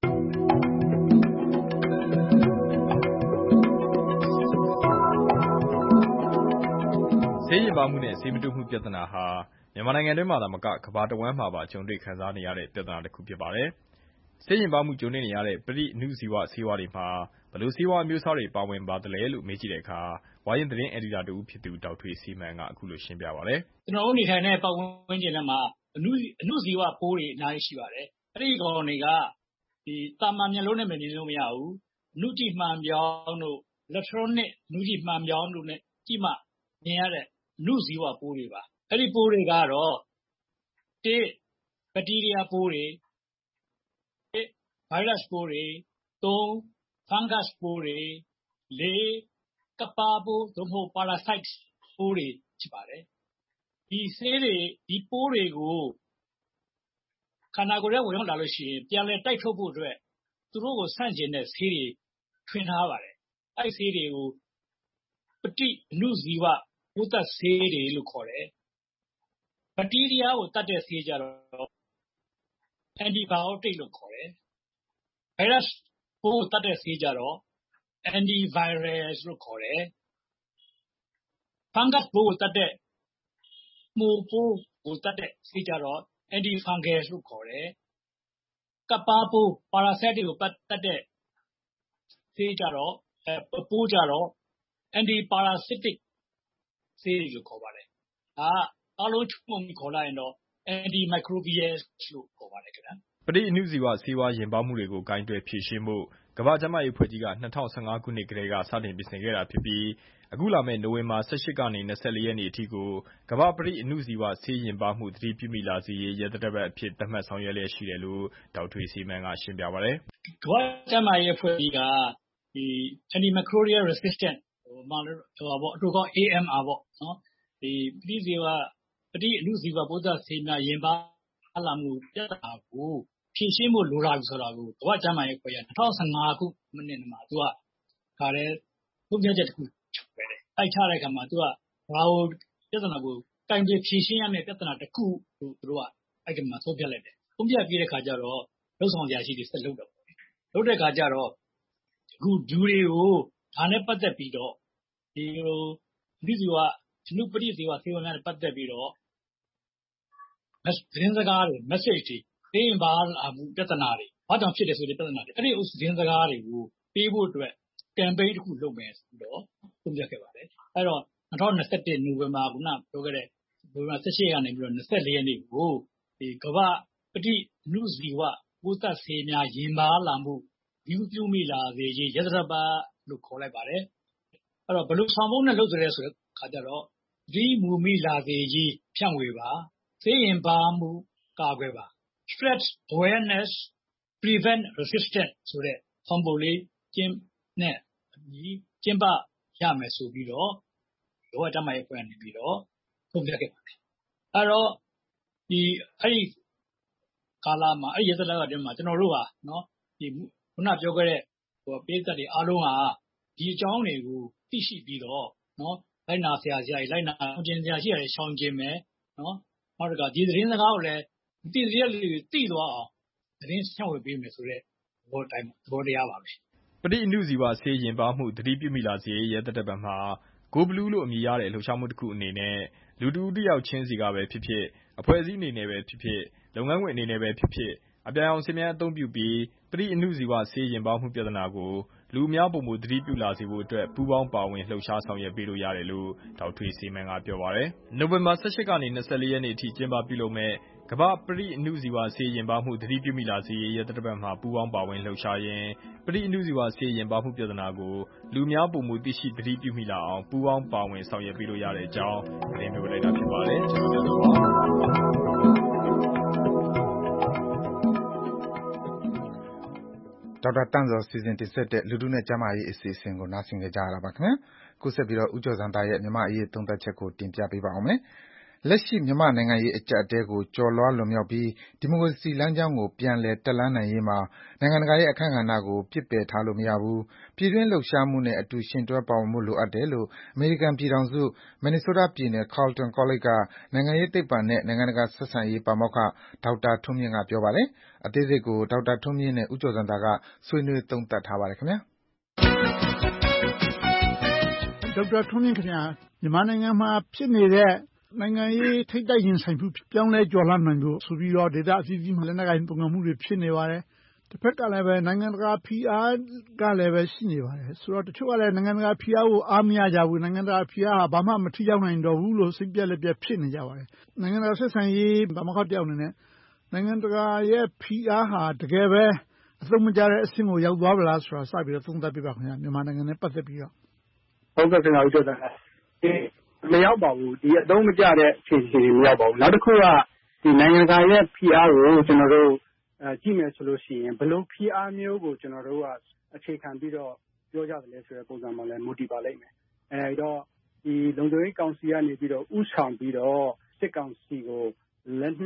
ဆေးယဉ်ပါးမှုနဲ့ဆေးမတိုးမှုပြဿနာဟာမြန်မာနိုင်ငံတွင်းမှာသာမကကမ္ဘာတဝန်းမှာပါကြုံတွေ့ခံစားနေရတဲ့ပြဿနာတစ်ခုဖြစ်ပါတယ်။ဆေးယဉ်ပါးမှုကြုံနေရတဲ့ပဋိအဏုဇီဝဆေးဝါးတွေမှာဘယ်လိုဆေးဝါးအမျိုးအစားတွေပါဝင်ပါသလဲလို့မေးကြည့်တဲ့အခါဝါရင့်သတင်းအယ်ဒီတာတဦးဖြစ်သူဒေါက်ထွေစီမန်ကအခုလိုရှင်းပြပါတယ်။ကျွန်တော်တို့နေထိုင်တဲ့ပတ်ဝန်းကျင်ထဲမှာအဏုဇီဝပိုးတွေအများကြီးရှိပါတယ်။အဲ့ဒီကောင်တွေကတာမန်မျက်လုံးနဲ့မမြင်လို့မရဘူး။အဏုကြည့်မှန်ပြောင်းတို့ electronic အဏုကြည့်မှန်ပြောင်းတို့နဲ့ကြည့်မှမြင်ရတဲ့အဏုဇီဝပိုးတွေပါ။အဲ့ဒီပိုးတွေကတော့1ဘက်တီးရီးယားပိုးတွေဗိုင်းရပ်စ်ပိုးတွေ3 fungus ပိုးတွေ4ကပ်ပါပိုးသို့မဟုတ် parasite ပိုးတွေဖြစ်ပါတယ်။ဒီဆေးတွေဒီပိုးတွေကိုခန္ဓာကိုယ်ထဲဝင်ရောက်လာလို့ရှိရင်ပြန်လဲတိုက်ထုတ်ဖို့အတွက်သူတို့ကိုဆန့်ကျင်တဲ့ဆေးတွေထွင်ထားပါတယ်အဲ့ဆေးတွေကိုပฏิအနုဇီဝပိုးသတ်ဆေးတွေလို့ခေါ်တယ်ဘက်တီးရီးယားကိုတတ်တဲ့ဆေးကြတော့ antibiotic လို့ခေါ်တယ်ဗိုင်းရပ်စ်ပိုးကိုတတ်တဲ့ဆေးကြတော့ antivirus လို့ခေါ်တယ်fungus ပိုးကိုတတ်တဲ့မိုးပိုးကိုတတ်တဲ့ဆေးကြတော့ antifungal လို့ခေါ်တယ်ကပ်ပါပိုး parasite ကိုတတ်တဲ့ဆေးကြတော့ပိုးကြတော့ antiparasitic ဆေးလို့ခေါ်ပါတယ်အားလုံးချုံငုံခေါ်လိုက်ရင်တော့ antimicrobial လို့ခေါ်ပါတယ်ခင်ဗျာပဋိအဏုဇီဝဆေးဝါးယဉ်ပါမှုတွေကိုဂိုင်းတွယ်ဖြေရှင်းဖို့ကမ္ဘာ့ကျန်းမာရေးအဖွဲ့ကြီးက2015ခုနှစ်ကတည်းကစတင်ပြင်ဆင်ခဲ့တာဖြစ်ပြီးအခုလာမယ့်နိုဝင်ဘာ18ကနေ24ရက်နေ့အထိကိုကမ္ဘာ့ပဋိအဏုဇီဝဆေးယဉ်ပါမှုသတိပြုမိလာစေရေးရက်သတ္တပတ်အဖြစ်သတ်မှတ်ဆောင်ရွက်လျက်ရှိတယ်လို့ဒေါက်ထွေးစီမန်ကရှင်းပြပါတယ်ကမ္ဘာ့ကျန်းမာရေးအဖွဲ့ကြီးကဒီ antimicrobial resistant အတူကော AMR ပေါ့နော်ဒီပဋိအဏုဇီဝပိုးသတ်ဆေးများယဉ်ပါလာမှုပြဿနာကိုဖြေရှင်းဖို့လိုလာပြီဆိုတာကိုကမ္ဘာ့ကျန်းမာရေးအဖွဲ့က2015ခုနှစ်မှာသူကဒါလည်းပုံပြချက်တစ်ခုချုပ်ခဲ့တယ်။အဲ့ချတဲ့အခါမှာသူကဘာကိုပြဿနာကိုတိုင်ပြဖြေရှင်းရမယ့်ပြဿနာတစ်ခုလို့သူတို့ကအဲ့ဒီမှာသုံးပြလိုက်တယ်။သုံးပြပြီးတဲ့အခါကျတော့လုံဆောင်ရာရှိတွေဆက်လုပ်တော့လုပ်တဲ့အခါကျတော့အခုလူတွေကိုဒါနဲ့ပတ်သက်ပြီးတော့ဒီလိုပဋိဇီဝဆေးဝါးများနဲ့ပတ်သက်ပြီးတော့သတင်းစကားတွေ message တွေသိရင်ပါလာမှုပြဿနာတွေဘာကြောင့်ဖြစ်တယ်ဆိုတဲ့ပြဿနာတွေအဲ့ဒီသတင်းစကားတွေကိုပေးဖို့အတွက် campaign တစ်ခုလုပ်မယ်ဆိုတော့သုံးပြခဲ့ပါတယ်အဲ့တော့2021နိုဝင်ဘာကပြောခဲ့တဲ့နိုဝင်ဘာ18ရက်ကနေပြီးတော့24ရက်နေ့ကိုဒီကမ္ဘာပဋိအဏုဇီဝပိုးသတ်ဆေးများယဉ်ပါလာမှုဒီပြုမိလာစေရေးရသတ္တပတ်လို့ခေါ်လိုက်ပါတယ်အဲ့တော့ဘယ်လိုဆောင်ဖို့နဲ့လုပ်ကြလဲဆိုတဲ့ခါကျတော့ဒီမူမိလာစေရေးဖြန့်ဝေပါဆေးယဉ်ပါမှုကာကွယ်ပါ spread awareness prevent resistance ဆိုတဲ့ဆောင်ပုံလေးကျင်းပရမယ်ဆိုပြီးတော့လောကကျန်းမာရေးအဖွဲ့ကနေပြီးတော့သုံးပြခဲ့ပါတယ်အဲ့တော့အဲ့ဒီကာလမှာအဲ့ဒီရက်သတ္တပတ်အတွင်းမှာကျွန်တော်တို့ဟာနော်ဒီခုနပြောခဲ့တဲ့ပေးသက်တွေအားလုံးဟာဒီအကြောင်းတွေကိုသိရှိပြီးတော့နော်လိုက်နာဆရာကြီးလိုက်နာအောင်ကျင်ဆရာရှိရတယ်ရှောင်ကျင်မယ်နော်နောက်တစ်ခါဒီသတင်းစကားကိုလည်းသိတဲ့လူတွေသိသွားအောင်သတင်းရှင်းဝေပေးမယ်ဆိုတဲ့သဘောတရားပါပဲပဋိအဏုဇီဝဆေးယဉ်ပါမှုသတိပြုမိလာစေရဲ့တသက်ပတ်မှာ Go Blue လို့အမည်ရတဲ့လှုပ်ရှားမှုတစ်ခုအနေနဲ့လူတူတယောက်ချင်းစီကပဲဖြစ်ဖြစ်အဖွဲ့အစည်းအနေနဲ့ပဲဖြစ်ဖြစ်လုပ်ငန်းခွင်အနေနဲ့ပဲဖြစ်ဖြစ်အပြာရောင်စင်များအသုံးပြုပြီးပဋိအဏုဇီဝဆေးယဉ်ပါမှုပြဿနာကိုလူအများပုံမူသတိပြုလာစေဖို့အတွက်ပူးပေါင်းပါဝင်လှုပ်ရှားဆောင်ရွက်ပေးလို့ရတယ်လို့ဒေါက်ထွေးစီမန်ကပြောပါတယ်။နိုဝင်ဘာ18ကနေ24ရက်နေ့အထိကျင်းပပြုလုပ်မဲ့ကမ္ဘာပဋိအဏုဇီဝဆေးယဉ်ပါမှုသတိပြုမိလာစေရဲ့တသက်ပတ်မှာပူးပေါင်းပါဝင်လှုပ်ရှားရင်းပဋိအဏုဇီဝဆေးယဉ်ပါမှုပြဿနာကိုလူအများပုံမူသိရှိသတိပြုမိလာအောင်ပူးပေါင်းပါဝင်ဆောင်ရွက်ပေးလို့ရတဲ့အကြောင်းသတင်းပေးလိုက်တာဖြစ်ပါတယ်။ကျွန်တော်တို့ပါဒေါက်တာတန့်ဇော်စီစဉ်တင်ဆက်တဲ့လူထုနဲ့ကျန်းမာရေးအစီအစဉ်ကိုနားဆင်ကြရတာပါခင်ဗျာခုဆက်ပြီးတော့ဦးကျော်စံသားရဲ့မြန်မာအရေးသုံးသပ်ချက်ကိုတင်ပြပေးပါအောင်မယ်လက်ရှိမြန်မာနိုင်ငံရေးအကျပ်အတည်းကိုကျော်လွှားလွန်မြောက်ပြီးဒီမိုကရေစီလမ်းကြောင်းကိုပြန်လည်တက်လှမ်းနိုင်ရေးမှာနိုင်ငံတကာရဲ့အခမ်းကဏ္ဍကိုပြစ်ပယ်ထားလို့မရဘူးပြည်တွင်းလှုပ်ရှားမှုနဲ့အတူရှင်တွဲပါဝင်မှုလိုအပ်တယ်လို့အမေရိကန်ပြည်ထောင်စု Minnesota ပြည်နယ် Carleton College ကနိုင်ငံရေးသိပ္ပံနဲ့နိုင်ငံတကာဆက်ဆံရေးပါမောက္ခဒေါက်တာထွန်းမြင့်ကပြောပါတယ်အသေးစိတ်ကိုဒေါက်တာထွန်းမြင့်နဲ့ဦးကျော်စံသားကဆွေးနွေးသုံးသပ်ထားပါတယ်ခင်ဗျာဒေါက်တာထွန်းမြင့်ခင်ဗျာမြန်မာနိုင်ငံမှာဖြစ်နေတဲ့နိုင်ငံရေးထိပ်တိုက်ရင်ဆိုင်မှုပြောင်းလဲကျော်လွှားနိုင်ဖို့ဆိုပြီးတော့ဒေသအသီးသီးမှာလက်နက်ကိုင်ပုံစံမှုတွေဖြစ်နေပါတယ်တစ်ဖက်ကလည်းပဲနိုင်ငံတကာဖိအားကလည်းပဲရှိနေပါတယ်ဆိုတော့တချို့ကလည်းနိုင်ငံတကာဖိအားကိုအားမရကြဘူးနိုင်ငံတကာဖိအားဟာဘာမှမထိရောက်နိုင်တော့ဘူးလို့စိတ်ပြက်လက်ပြက်ဖြစ်နေကြပါတယ်နိုင်ငံတကာဆက်ဆံရေးဘာမှမဟုတ်တယောက်အနေနဲ့နိုင်ငံတကာရဲ့ဖိအားဟာတကယ်ပဲအသုံးမကျတဲ့အဆင့်ကိုရောက်သွားပါလားဆိုတာစပြီးတော့သုံးသပ်ပြပါခင်ဗျာမြန်မာနိုင်ငံနဲ့ပတ်သက်ပြီးတော့ဟုတ်ကဲ့ခင်ဗျာဦးကျော်စံမရောက်ပါဘူးဒီအသုံးမကျတဲ့အခြေအနေမရောက်ပါဘူးနောက်တစ်ခုကဒီနိုင်ငံတကာရဲ့ဖိအားကိုကျွန်တော်တို့ကြည့်မယ်ဆိုလို့ရှိရင်ဘယ်လိုဖိအားမျိုးကိုကျွန်တော်တို့ကအခြေခံပြီးတော့ပြောကြတယ်လဲဆိုတဲ့ပုံစံမှာလည်းမူတည်ပါလိမ့်မယ်အဲဒီတော့ဒီလုံခြုံရေးကောင်စီကနေပြီးတော့ဥဆောင်ပြီးတော့စစ်ကောင်စီကိုလက်နက်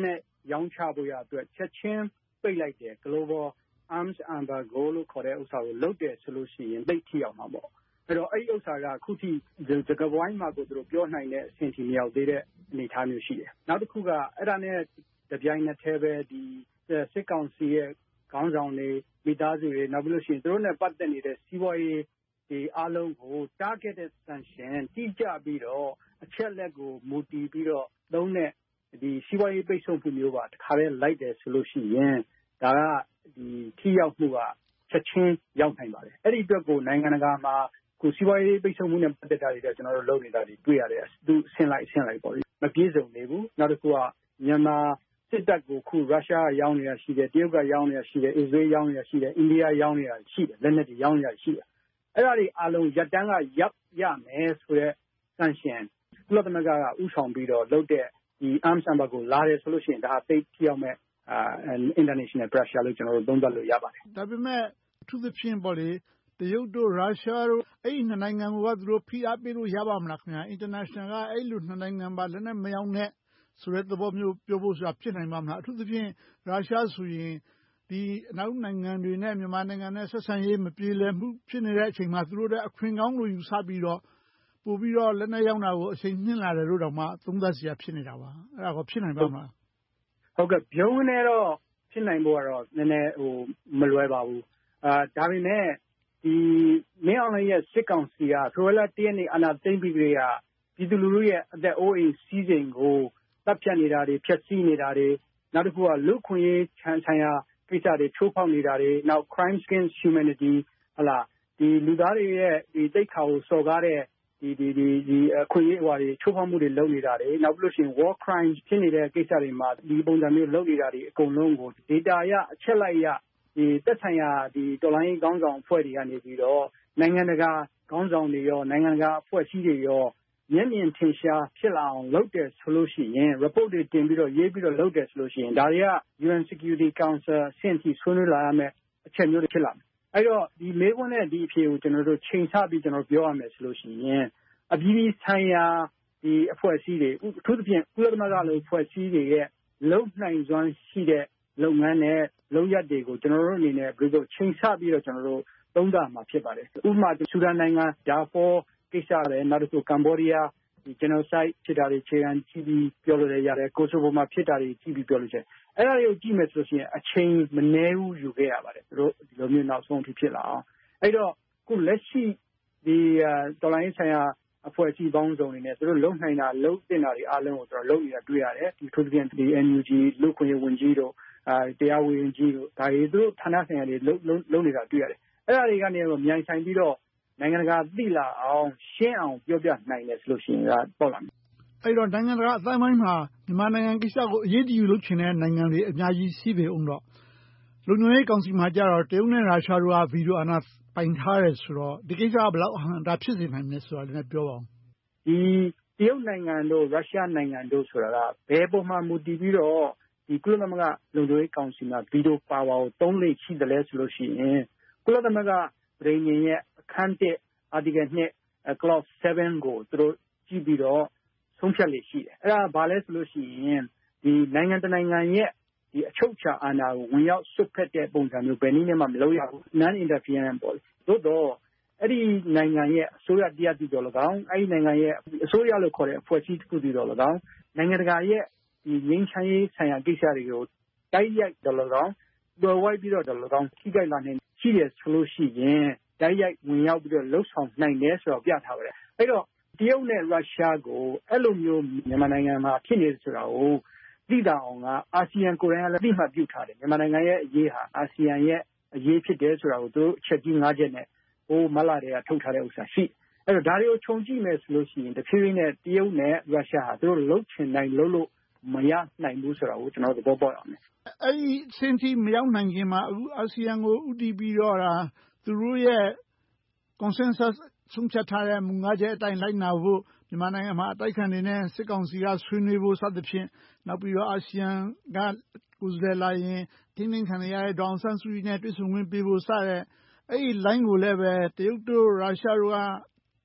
ရောင်းချဖို့ရအတွက်ချက်ချင်းပိတ်လိုက်တယ် Global Arms Embargo လို့ခေါ်တဲ့ဥစ္စာကိုလုပ်တယ်ဆိုလို့ရှိရင်သိထိအောင်မှာပေါ့အဲ့တော့အဲ့ဒီဥစ္စာကအခုထိစကားဝိုင်းမှာကိုသူတို့ပြောနိုင်တဲ့အဆင့်ထိမရောက်သေးတဲ့အနေအထားမျိုးရှိတယ်နောက်တစ်ခုကအဲ့ဒါနဲ့တပြိုင်နက်တည်းပဲဒီစစ်ကောင်စီရဲ့ခေါင်းဆောင်တွေမိသားစုတွေနောက်ပြီးလို့ရှိရင်သူတို့နဲ့ပတ်သက်နေတဲ့စီးပွားရေးဒီအားလုံးကို targeted sanction တိကျပြီးတော့အချက်လက်ကိုမူတည်ပြီးတော့သုံးတဲ့ဒီစီးပွားရေးပိတ်ဆို့မှုမျိုးပါတခါတည်းလိုက်တယ်ဆိုလို့ရှိရင်ဒါကဒီထိရောက်မှုကချက်ချင်းရောက်နိုင်ပါတယ်အဲ့ဒီအတွက်ကိုနိုင်ငံတကာမှာကိုစီးပွားရေးပိတ်ဆို့မှုနဲ့ပတ်သက်တာတွေကျွန်တော်တို့လုပ်နေတာတွေတွေ့ရတယ်သူဆင်းလိုက်ပေါ့မပြေစုံနေဘူးနောက်တစ်ခုကမြန်မာစစ်တပ်ကိုခုရုရှားရောင်းနေတာရှိတယ်တရုတ်ကရောင်းနေတာရှိတယ်အစ္စရေးရောင်းနေတာရှိတယ်အိန္ဒိယရောင်းနေတာရှိတယ်လက်နက်တွေရောင်းနေတာရှိတယ်အဲ့ဒါတွေအားလုံးရပ်တန်းကရပ်ရမယ်ဆိုတဲ့ sanction ကုလသမဂ္ဂကဥဆောင်ပြီးတော့လုပ်တဲ့ဒီ arms embargo လာတယ်ဆိုလို့ရှိရင်ဒါသိထိရောက်မဲ့international pressure လို့ကျွန်တော်တို့သုံးသပ်လို့ရပါတယ်ဒါပေမဲ့အထူးသဖြင့်ပေါ့လေတရုတ်တို့ရုရှားတို့အဲ့ဒီနှစ်နိုင်ငံကသူတို့ဖိအားပေးလို့ရပါမလားခင်ဗျာ international ကအဲ့လိုနှစ်နိုင်ငံပါလက်နဲ့မရောက်နဲ့ဆိုတဲ့သဘောမျိုးပြောဖို့ဆိုတာဖြစ်နိုင်ပါမလားအထူးသဖြင့်ရုရှားဆိုရင်ဒီအနောက်နိုင်ငံတွေနဲ့မြန်မာနိုင်ငံနဲ့ဆက်ဆံရေးမပြေလည်မှုဖြစ်နေတဲ့အချိန်မှာသူတို့တဲ့အခွင့်ကောင်းလို့ယူဆပြီးတော့ပို့ပြီးတော့လက်နဲ့ရောက်တာကိုအချိန်နှင်းလာတယ်လို့တောင်မှသုံးသပ်စရာဖြစ်နေတာပါအဲ့ဒါကိုဖြစ်နိုင်ပါမလားဟုတ်ကဲ့ပြုံးနေတော့ဖြစ်နိုင်ဖို့ကတော့နည်းနည်းမလွယ်ပါဘူးဒါပေမဲ့ဒီမင်းအောင်လှိုင်ရဲ့စစ်ကောင်စီကဆိုရလာတရက်နေအနာသိမ့်ပြီးကြရပြည်သူလူထုရဲ့အသက်အိုးအိမ်စီးစိမ်ကိုတပ်ဖြတ်နေတာတွေဖျက်ဆီးနေတာတွေနောက်တစ်ခုကလူခွင့်ရေးဆိုင်ရာကိစ္စတွေချိုးဖောက်နေတာတွေနောက် crimes against humanity ဟလာဒီလူသားတွေရဲ့ဒီတိတ်ခါကိုစော်ကားတဲ့ဒီအခွင့်အရေးဟွာတွေချိုးဖောက်မှုတွေလုပ်နေတာတွေနောက်ပြီးလို့ရှိရင် war crimes ဖြစ်နေတဲ့ကိစ္စတွေမှာဒီပုံစံမျိုးလုပ်နေတာတွေအကုန်လုံးကို data ရအချက်လိုက်ရဒီသက်ဆိုင်ရာဒီတော်လိုင်းခေါင်းဆောင်အဖွဲ့တွေကနေပြီးတော့နိုင်ငံတကာခေါင်းဆောင်တွေရောနိုင်ငံတကာအဖွဲ့အစည်းတွေရောမျက်မြင်ထင်ရှားဖြစ်လာအောင်လုပ်တယ်ဆိုလို့ရှိရင် report တွေတင်ပြီးတော့ရေးပြီးတော့လုပ်တယ်ဆိုလို့ရှိရင်ဒါတွေက UN Security Council ဆင့်ထိဆွေးနွေးလာရမယ်အချက်မျိုးတွေဖြစ်လာမယ်အဲ့တော့ဒီမေးခွန်းနဲ့ဒီအဖြေကိုကျွန်တော်တို့ချိန်ဆပြီးကျွန်တော်ပြောရမယ်ဆိုလို့ရှိရင်အပြည်ပြည်ဆိုင်ရာဒီအဖွဲ့အစည်းတွေအထူးသဖြင့်ကုလသမဂ္ဂလိုအဖွဲ့အစည်းတွေရဲ့လုံနိုင်စွမ်းရှိတဲ့လုပ်ငန်းနဲ့လုပ်ရက်တွေကိုကျွန်တော်တို့အနေနဲ့ဘယ်လိုချိန်ဆပြီးတော့ကျွန်တော်တို့သုံးသပ်မှာဖြစ်ပါတယ်ဥပမာဆူဒန်နိုင်ငံဒါဖောကိစ္စတွေနောက်တစ်ခုကမ္ဘောဒီးယားဒီ genocide ဖြစ်တာတွေခြေခံကြည့်ပြီးပြောလို့ရတယ်ကိုဆိုဗိုမှာဖြစ်တာတွေကြည့်ပြီးပြောလို့ရတယ်အဲ့ဒါတွေကိုကြည့်မယ်ဆိုလို့ရှိရင်အချိန်မနည်းဘူးယူခဲ့ရပါတယ်သူတို့ဒီလိုမျိုးနောက်ဆုံးအထိဖြစ်လာအောင်အဲ့တော့ခုလက်ရှိဒီတော်လိုင်းဆိုင်ရာအဖွဲ့အစည်းပေါင်းစုံတွေနဲ့သူတို့လုံနိုင်တာလုံတင်တာတွေအားလုံးကိုသူတို့လုံနေတာတွေ့ရတယ်ဒီထိုးပြန်ဒီ NUG လူခွင့်ရေးဝန်ကြီးတို့တရားဝင်ကြီးတို့ဒါတွေသူတို့ဌာနဆိုင်ရာတွေလုံနေတာတွေ့ရတယ်အဲ့ဒါတွေကနေတော့မြိုင်ဆိုင်ပြီးတော့နိုင်ငံတကာသိလာအောင်ရှင်းအောင်ပြောပြနိုင်တယ်ဆိုလို့ရှိရင်ကပေါ့လားအဲ့တော့နိုင်ငံတကာအတိုင်းပိုင်းမှာမြန်မာနိုင်ငံကိစ္စကိုအရေးတယူလုပ်ချင်တဲ့နိုင်ငံတွေအများကြီးရှိပေအောင်တော့လုံခြုံရေးကောင်စီမှာကြတော့တရုတ်နဲ့ရုရှားတို့ကဗီဒီယိုအာဏာပိုင်ထားတယ်ဆိုတော့ဒီကိစ္စကဘယ်လောက်အဟန့်တာဖြစ်စေနိုင်လဲဆိုတာလည်းပြောပါဦးဒီတရုတ်နိုင်ငံတို့ရုရှားနိုင်ငံတို့ဆိုတာကဘယ်ပုံမှန်မူတည်ပြီးတော့ဒီကုလသမဂ္ဂလုံခြုံရေးကောင်စီမှာဗီဒီယိုပါဝါကိုသုံးလေရှိတယ်လဲဆိုလို့ရှိရင်ကုလသမဂ္ဂပြည်ညင်ရဲ့အခန်း1 article 2 clause 7ကိုသူတို့ကြည့်ပြီးတော့ဆုံးဖြတ်လေရှိတယ်အဲ့ဒါဘာလဲဆိုလို့ရှိရင်ဒီနိုင်ငံတနိုင်ငံရဲ့ဒီအချုပ်အခြာအာဏာကိုဝင်ရောက်ဆွတ်ဖက်တဲ့ပုံစံမျိုးဘယ်နည်းနဲ့မှမလုပ်ရဘူး non interference ပေါ့သို့တော့အဲ့ဒီနိုင်ငံရဲ့အစိုးရတရားတည်တော်၎င်းအဲ့ဒီနိုင်ငံရဲ့အစိုးရလို့ခေါ်တဲ့အဖွဲ့အစည်းတစ်ခုတည်တော်၎င်းနိုင်ငံတကာရဲ့ဒီငြိမ်းချမ်းရေးဆိုင်ရာကိစ္စတွေကိုတိုက်ရိုက်တော်၎င်းတော်ဝိုက်ပြီးတော့တော်၎င်းထိခိုက်လာနိုင်ရှိတယ်ဆိုလို့ရှိရင်တိုက်ရိုက်ဝင်ရောက်ပြီးတော့လှုပ်ဆောင်နိုင်တယ်ဆိုတော့ပြထားပါတယ်အဲ့တော့တရုတ်နဲ့ရုရှားကိုအဲ့လိုမျိုးမြန်မာနိုင်ငံမှာဖြစ်နေတယ်ဆိုတာကိုသိတာအောင်ကအာဆီယံကိုယ်တိုင်ကလည်းသိမှတ်ပြုထားတယ်မြန်မာနိုင်ငံရဲ့အရေးဟာအာဆီယံရဲ့အရေးဖြစ်တယ်ဆိုတာကိုသူအချက်ကြီး၅ချက်နဲ့မလာတွေကထုတ်ထားတဲ့ဥစ္စာရှိအဲ့တော့ဒါတွေကိုခြုံကြည့်မယ်ဆိုလို့ရှိရင်တဖြည်းဖြည်းနဲ့တရုတ်နဲ့ရုရှားဟာသူတို့လှုပ်ချင်နိုင်လို့မရနိုင်ဘူးဆိုတာကိုကျွန်တော်တို့သဘောပေါက်အောင်မယ်အဲ့ဒီစင်တီမရောက်နိုင်ခင်မှာအခုအာဆီယံကိုဥတီပြီးတော့သူတို့ရဲ့ consensus ဆုံးဖြတ်ထားတဲ့မူ၅ချက်အတိုင်းလိုက်နာဖို့မြန်မာနိုင်ငံမှာအတိုက်ခံတွေနဲ့စစ်ကောင်စီကဆွေးနွေးဖို့စသဖြင့်နောက်ပြီးတော့အာဆီယံကကိုယ်စားလှယ်လာရင်တင်းတင်းခံရတဲ့ဒေါအောင်ဆန်းစုကြည်နဲ့တွေ့ဆုံခွင့်ပေးဖို့စတဲ့အဲ့ဒီ line ကိုလည်းပဲတရုတ်တို့ရုရှားတို့က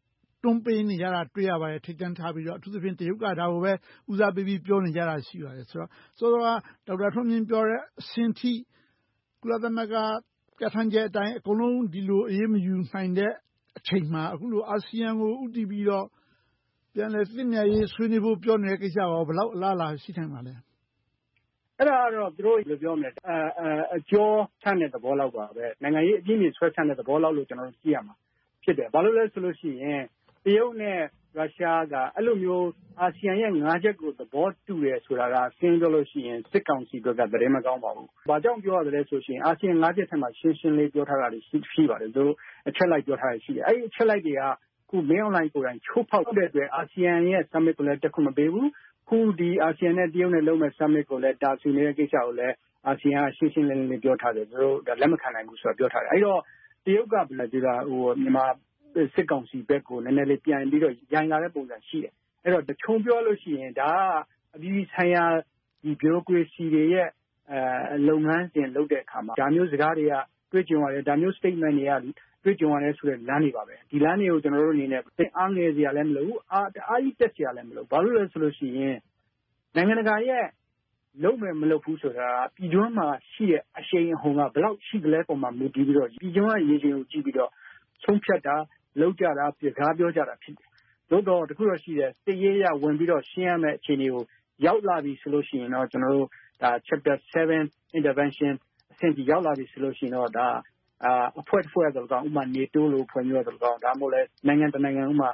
တွန်းပေးနေကြတာတွေ့ရပါတယ်ထိတ်တန့်ထားပြီးတော့အထူးသဖြင့်တရုတ်ကဒါကိုပဲဦးစားပေးပြီးပြောနေကြတာရှိပါတယ်ဆိုတော့စောစောကဒေါက်တာထွန်းမြင့်ပြောတဲ့အဆင့်ထိကုလသမဂ္ဂပြဋ္ဌာန်းချက်အတိုင်းအကုန်လုံးဒီလိုအေးမယူနိုင်တဲ့အချိန်မှာအခုလိုအာဆီယံကိုဥတည်ပြီးတော့ပြန်လည်သင့်မြတ်ရေးဆွေးနွေးဖို့ပြောနေတဲ့ကိစ္စရောဘယ်လောက်အလားအလာရှိနိုင်ပါလဲအဲ့ဒါကတော့သူတို့လိုပြောမယ်အကျော်ဆန့်တဲ့သဘောလောက်ပါပဲနိုင်ငံရေးအပြည့်အဆွဲဆန့်တဲ့သဘောလောက်လို့ကျွန်တော်တို့ကြည့်ရမှာဖြစ်တယ်ဘာလို့လဲဆိုလို့ရှိရင်တရုတ်နဲ့ရုရှားကအဲ့လိုမျိုးအာဆီယံရဲ့၅ချက်ကိုသဘောတူတယ်ဆိုတာကရှင်းပြောလို့ရှိရင်စစ်ကောင်စီတို့ကသတင်းမကောင်းပါဘူး။ဘာကြောင့်ပြောရသလဲဆိုရှင်အာဆီယံ၅ချက်ထဲမှာရှင်းရှင်းလေးပြောထားတာရှိပါတယ်သူတို့အချက်လိုက်ပြောထားတာရှိတယ်အဲ့ဒီအချက်လိုက်တွေကခုမင်းအွန်လိုင်းကိုယ်တိုင်ချိုးဖောက်တဲ့အတွက်အာဆီယံရဲ့ summit ကိုလည်းတက်ခွင့်မပေးဘူးခုဒီအာဆီယံနဲ့တရုတ်နဲ့လုပ်မဲ့ summit ကိုလည်းတာဆူနေတဲ့ကိစ္စကိုလည်းအာဆီယံကရှင်းရှင်းလင်းလင်းပြောထားတယ်သူတို့လက်မခံနိုင်ဘူးဆိုတာပြောထားတယ်အဲ့တော့တရုတ်ကဘယ်လိုဒီလားမြန်မာစစ်ကောင်စီဘက်ကိုနည်းနည်းလေးပြန်ပြီးတော့ရိုင်းလာတဲ့ပုံစံရှိတယ်အဲ့တော့တချုံပြောလို့ရှိရင်ဒါကအပြည်ပြည်ဆိုင်ရာဒီ bureaucracy တွေရဲ့လုပ်ငန်းစဉ်လုပ်တဲ့အခါမှာဒါမျိုးစကားတွေကတွေ့ကြုံရတယ်ဒါမျိုး statement တွေကတွေ့ကြုံရတယ်ဆိုတဲ့လမ်းတွေပါပဲဒီလမ်းတွေကိုကျွန်တော်တို့အနေနဲ့အားငယ်စရာလည်းမလိုဘူးအားကြီးတက်စရာလည်းမလိုဘာလို့လဲဆိုလို့ရှိရင်နိုင်ငံတကာရဲ့လုံးမယ်မလုပ်ဘူးဆိုတာပြည်တွင်းမှာရှိတဲ့အရှိန်အဟုန်ကဘယ်လောက်ရှိသလဲပုံမှာမူတည်ပြီးတော့ပြည်တွင်းရဲ့ရေချိန်ကိုကြည့်ပြီးတော့ဆုံးဖြတ်တာလောက်ကြတာပြကားပြောကြတာဖြစ်တယ်။သို့တော့တခုတော့ရှိတယ်တရေရဝင်ပြီးတော့ရှင်းရမယ့်အခြေအနေကိုရောက်လာပြီဆိုလို့ရှိရင်တော့ကျွန်တော်တို့ဒါ chapter 7 intervention အဆင့်ကြီးရောက်လာပြီဆိုလို့ရှိရင်တော့ဒါအဖွဲ့တစ်ဖွဲ့ဆိုတော့ဥပမာ NATO လို့ဖွဲ့မျိုးဆိုတော့ဒါမှမဟုတ်လဲနိုင်ငံတနိုင်ငံဥပမာ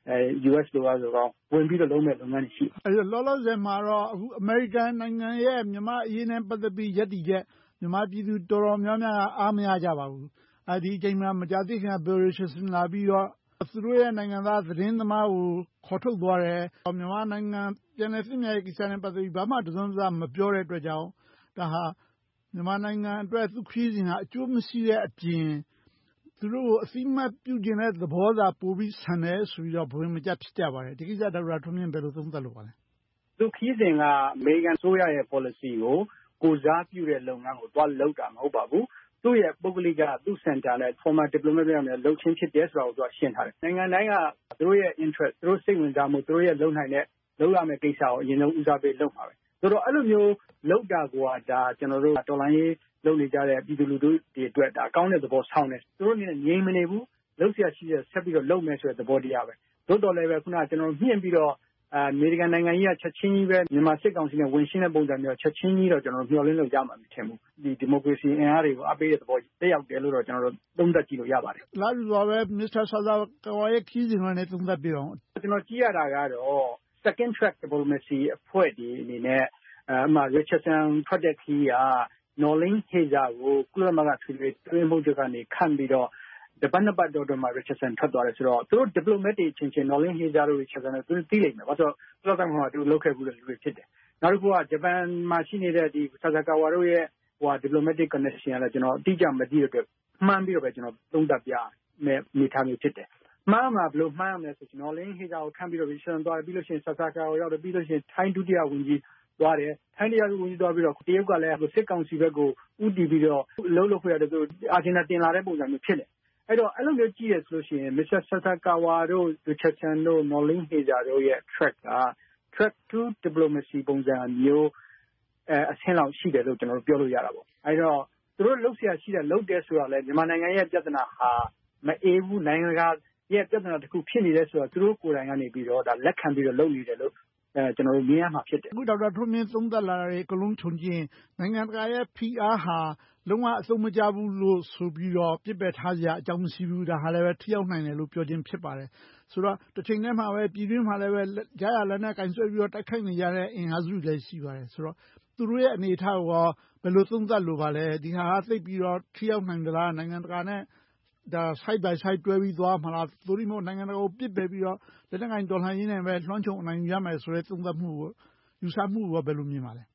US လိုဆိုတော့ဝင်ပြီးတော့လုံးမဲ့လုပ်ငန်းရှိ။အဲဒီလောလောဆယ်မှာတော့အခု American နိုင်ငံရဲ့မြန်မာအရေးနဲ့ပတ်သက်ပြီးရည်တည်ချက်မြန်မာပြည်သူတော်တော်များများအားမရကြပါဘူး။ဒီအချိန်မှာမကြာသေးခင်က Bill Richardson လာပြီးတော့သူတို့ရဲ့နိုင်ငံသားသတင်းသမားကိုခေါ်ထုတ်သွားတယ်။မြန်မာနိုင်ငံပြန်လည်သင့်မြတ်ရေးကိစ္စနဲ့ပတ်သက်ပြီးဘာမှတစုံတရာမပြောတဲ့အတွက်ကြောင့်ဒါဟာမြန်မာနိုင်ငံအတွက်သူခရီးစဉ်ကအကျိုးမရှိတဲ့အပြင်သူတို့ကိုအသိမှတ်ပြုကျင်တဲ့သဘောသာပိုပြီးဆန်တယ်ဆိုပြီးတော့ဘဝင်မကျဖြစ်ကြပါတယ်။ဒီကိစ္စဒေါက်တာထွန်းမြင့်ဘယ်လိုသုံးသပ်လိုပါလဲ။သူခရီးစဉ်ကအမေရိကန်ဆိုရရဲ့ policy ကိုစားပြုတဲ့လုပ်ငန်းကိုသွားလုပ်တာမဟုတ်ပါဘူး။သူ့ရဲ့ပုဂ္ဂလိကသူ့ center နဲ့ former diplomat တွေနဲ့လှုပ်ချင်းဖြစ်တယ်ဆိုတာကိုသူကရှင်းထားတယ်။နိုင်ငံတိုင်းကသူတို့ရဲ့ interest သူတို့စိတ်ဝင်စားမှုသူတို့ရဲ့လုံနိုင်တဲ့လုံရမယ့်ကိစ္စကိုအရင်ဆုံးဦးစားပေးလုပ်မှာပဲ။ဆိုတော့အဲ့လိုမျိုးလုပ်တာကဒါကျွန်တော်တို့တော်လိုင်းရေးလုပ်နေကြတဲ့ပြည်သူလူထုတွေအတွက်ဒါအကောင်းတဲ့သဘောဆောင်တယ်။သူတို့အနေနဲ့ငြိမ်မနေဘူးလုပ်เสียရှိတဲ့ဆက်ပြီးတော့လုပ်မယ်ဆိုတဲ့သဘောတရားပဲ။သို့တော်လည်းပဲခုနကကျွန်တော်မြင့်ပြီးတော့အမေရိကန်နိုင်ငံကြီးကချက်ချင်းကြီးပဲမြန်မာစစ်ကောင်စီနဲ့ဝင်ရှင်းတဲ့ပုံစံမျိုးချက်ချင်းကြီးတော့ကျွန်တော်မျှော်လင့်လို့ရမှာမထင်ဘူးဒီဒီမိုကရေစီအင်အားတွေကိုအပေးတဲ့သဘောတက်ရောက်တယ်လို့တော့ကျွန်တော်တို့သုံးသပ်ကြည့်လို့ရပါတယ်။လာလို့ပဲမစ္စတာဆာဆာကာဝါရဲ့ခီးစဉ်ကနေသုံးသပ်ပြအောင်ကျွန်တော်ကြည့်ရတာကတော့ second track diplomacy အဖွဲ့ဒီအနေနဲ့Richardson ထွက်တဲ့ခီးက Noeleen Heyzer ကိုကုလသမဂ္ဂထွေထွေအတွင်းမှုချုပ်ကနေခန့်ပြီးတော့တပတ်နှစ်ပတ်တော့မှ Richardson ထွက်သွားတယ်ဆိုတော့သူတို့ diplomat တွေချင်းချင်း Noeleen Heyzer တို့ Richardson တို့သိလိမ့်မယ်။ဘာလို့ဆိုတော့ကုလသမဂ္ဂမှာသူလုပ်ခဲ့ဘူးတဲ့လူတွေဖြစ်တယ်။နောက်တစ်ခုကဂျပန်မှာရှိနေတဲ့ဒီဆာဆာကာဝါတို့ရဲ့diplomatic connection ကလည်းကျွန်တော်အတိအကျမသိတဲ့အတွက်မှန်းပြီးတော့ပဲကျွန်တော်သုံးသပ်ပြမယ်အနေထားမျိုးဖြစ်တယ်။မှန်းမှာဘယ်လိုမှန်းရမလဲဆိုတော့ Noeleen Heyzer ကိုခန့်ပြီးတော့ Richardson သွားတယ်ပြီးလို့ရှိရင်ဆာဆာကာဝါရောက်တယ်ပြီးလို့ရှိရင်ထိုင်းဒုတိယဝန်ကြီးသွားတယ်ထိုင်းတရားဝင်သွားပြီးတော့တရုတ်ကလည်းစစ်ကောင်စီဘက်ကိုဥတီပြီးတော့လှုပ်ခွင့်ရတယ်သူအာဂျင်နာတင်လာတဲ့ပုံစံမျိုးဖြစ်တယ်အဲ့တော့အဲ့လိုမျိုးကြည့်ရဆိုလို့ရှိရင် Mr. Sasakawa တို့ Richardson တို့ Noeleen Heyzer တို့ရဲ့ track က track to diplomacy ပုံစံမျိုးအဆင့်လောက်ရှိတယ်လို့ကျွန်တော်တို့ပြောလို့ရတာပေါ့အဲ့တော့သူတို့လှုပ်ရှားရှိတဲ့လှုပ်တယ်ဆိုတော့လေမြန်မာနိုင်ငံရဲ့ပြဿနာဟာမအေးဘူးနိုင်ငံကရဲ့ပြဿနာတစ်ခုဖြစ်နေတယ်ဆိုတော့သူတို့ကိုယ်တိုင်ကနေပြီးတော့ဒါလက်ခံပြီးတော့လုပ်နေတယ်လို့ကျွန်တော်တို့မြင်ရမှာဖြစ်တယ်အခုဒေါက်တာထွန်းမြင့်သုံးသပ်လာတဲ့အကုန်လုံးခြုံကြည့်နိုင်ငံတကာရဲ့ဖိအားဟာလုံးဝအဆုံးမကျဘူးလို့ဆိုပြီးတော့ပြစ်ပယ်ထားစရာအကြောင်းမရှိဘူးဒါဟာလည်းပဲထိရောက်နိုင်တယ်လို့ပြောခြင်းဖြစ်ပါတယ်ဆိုတော့တစ်ချိန်တည်းမှာပဲပြည်တွင်းမှာလည်းပဲကြားရလက်နဲ့ကင်ဆွဲပြီးတော့တိုက်ခိုက်နေကြတဲ့အင်အားစုတွေရှိပါတယ်ဆိုတော့သူတို့ရဲ့အနေအထားကိုဘယ်လိုသုံးသပ်လိုပါလဲဒီဟာကသိပြီးတော့ထိရောက်နိုင်သလားနိုင်ငံတကာနဲ့ဒါ side by side တွဲပြီးသွားမှာလားသို့ဒီမို့နိုင်ငံတကာကိုပြစ်ပယ်ပြီးတော့လက်နက်ကိုင်တော်လှန်ရေးနဲ့ပဲလွှမ်းခြုံနိုင်ရမယ်ဆိုတဲ့သုံးသပ်မှုကိုယူဆမှုကိုဘယ်လိုမြင်ပါလဲ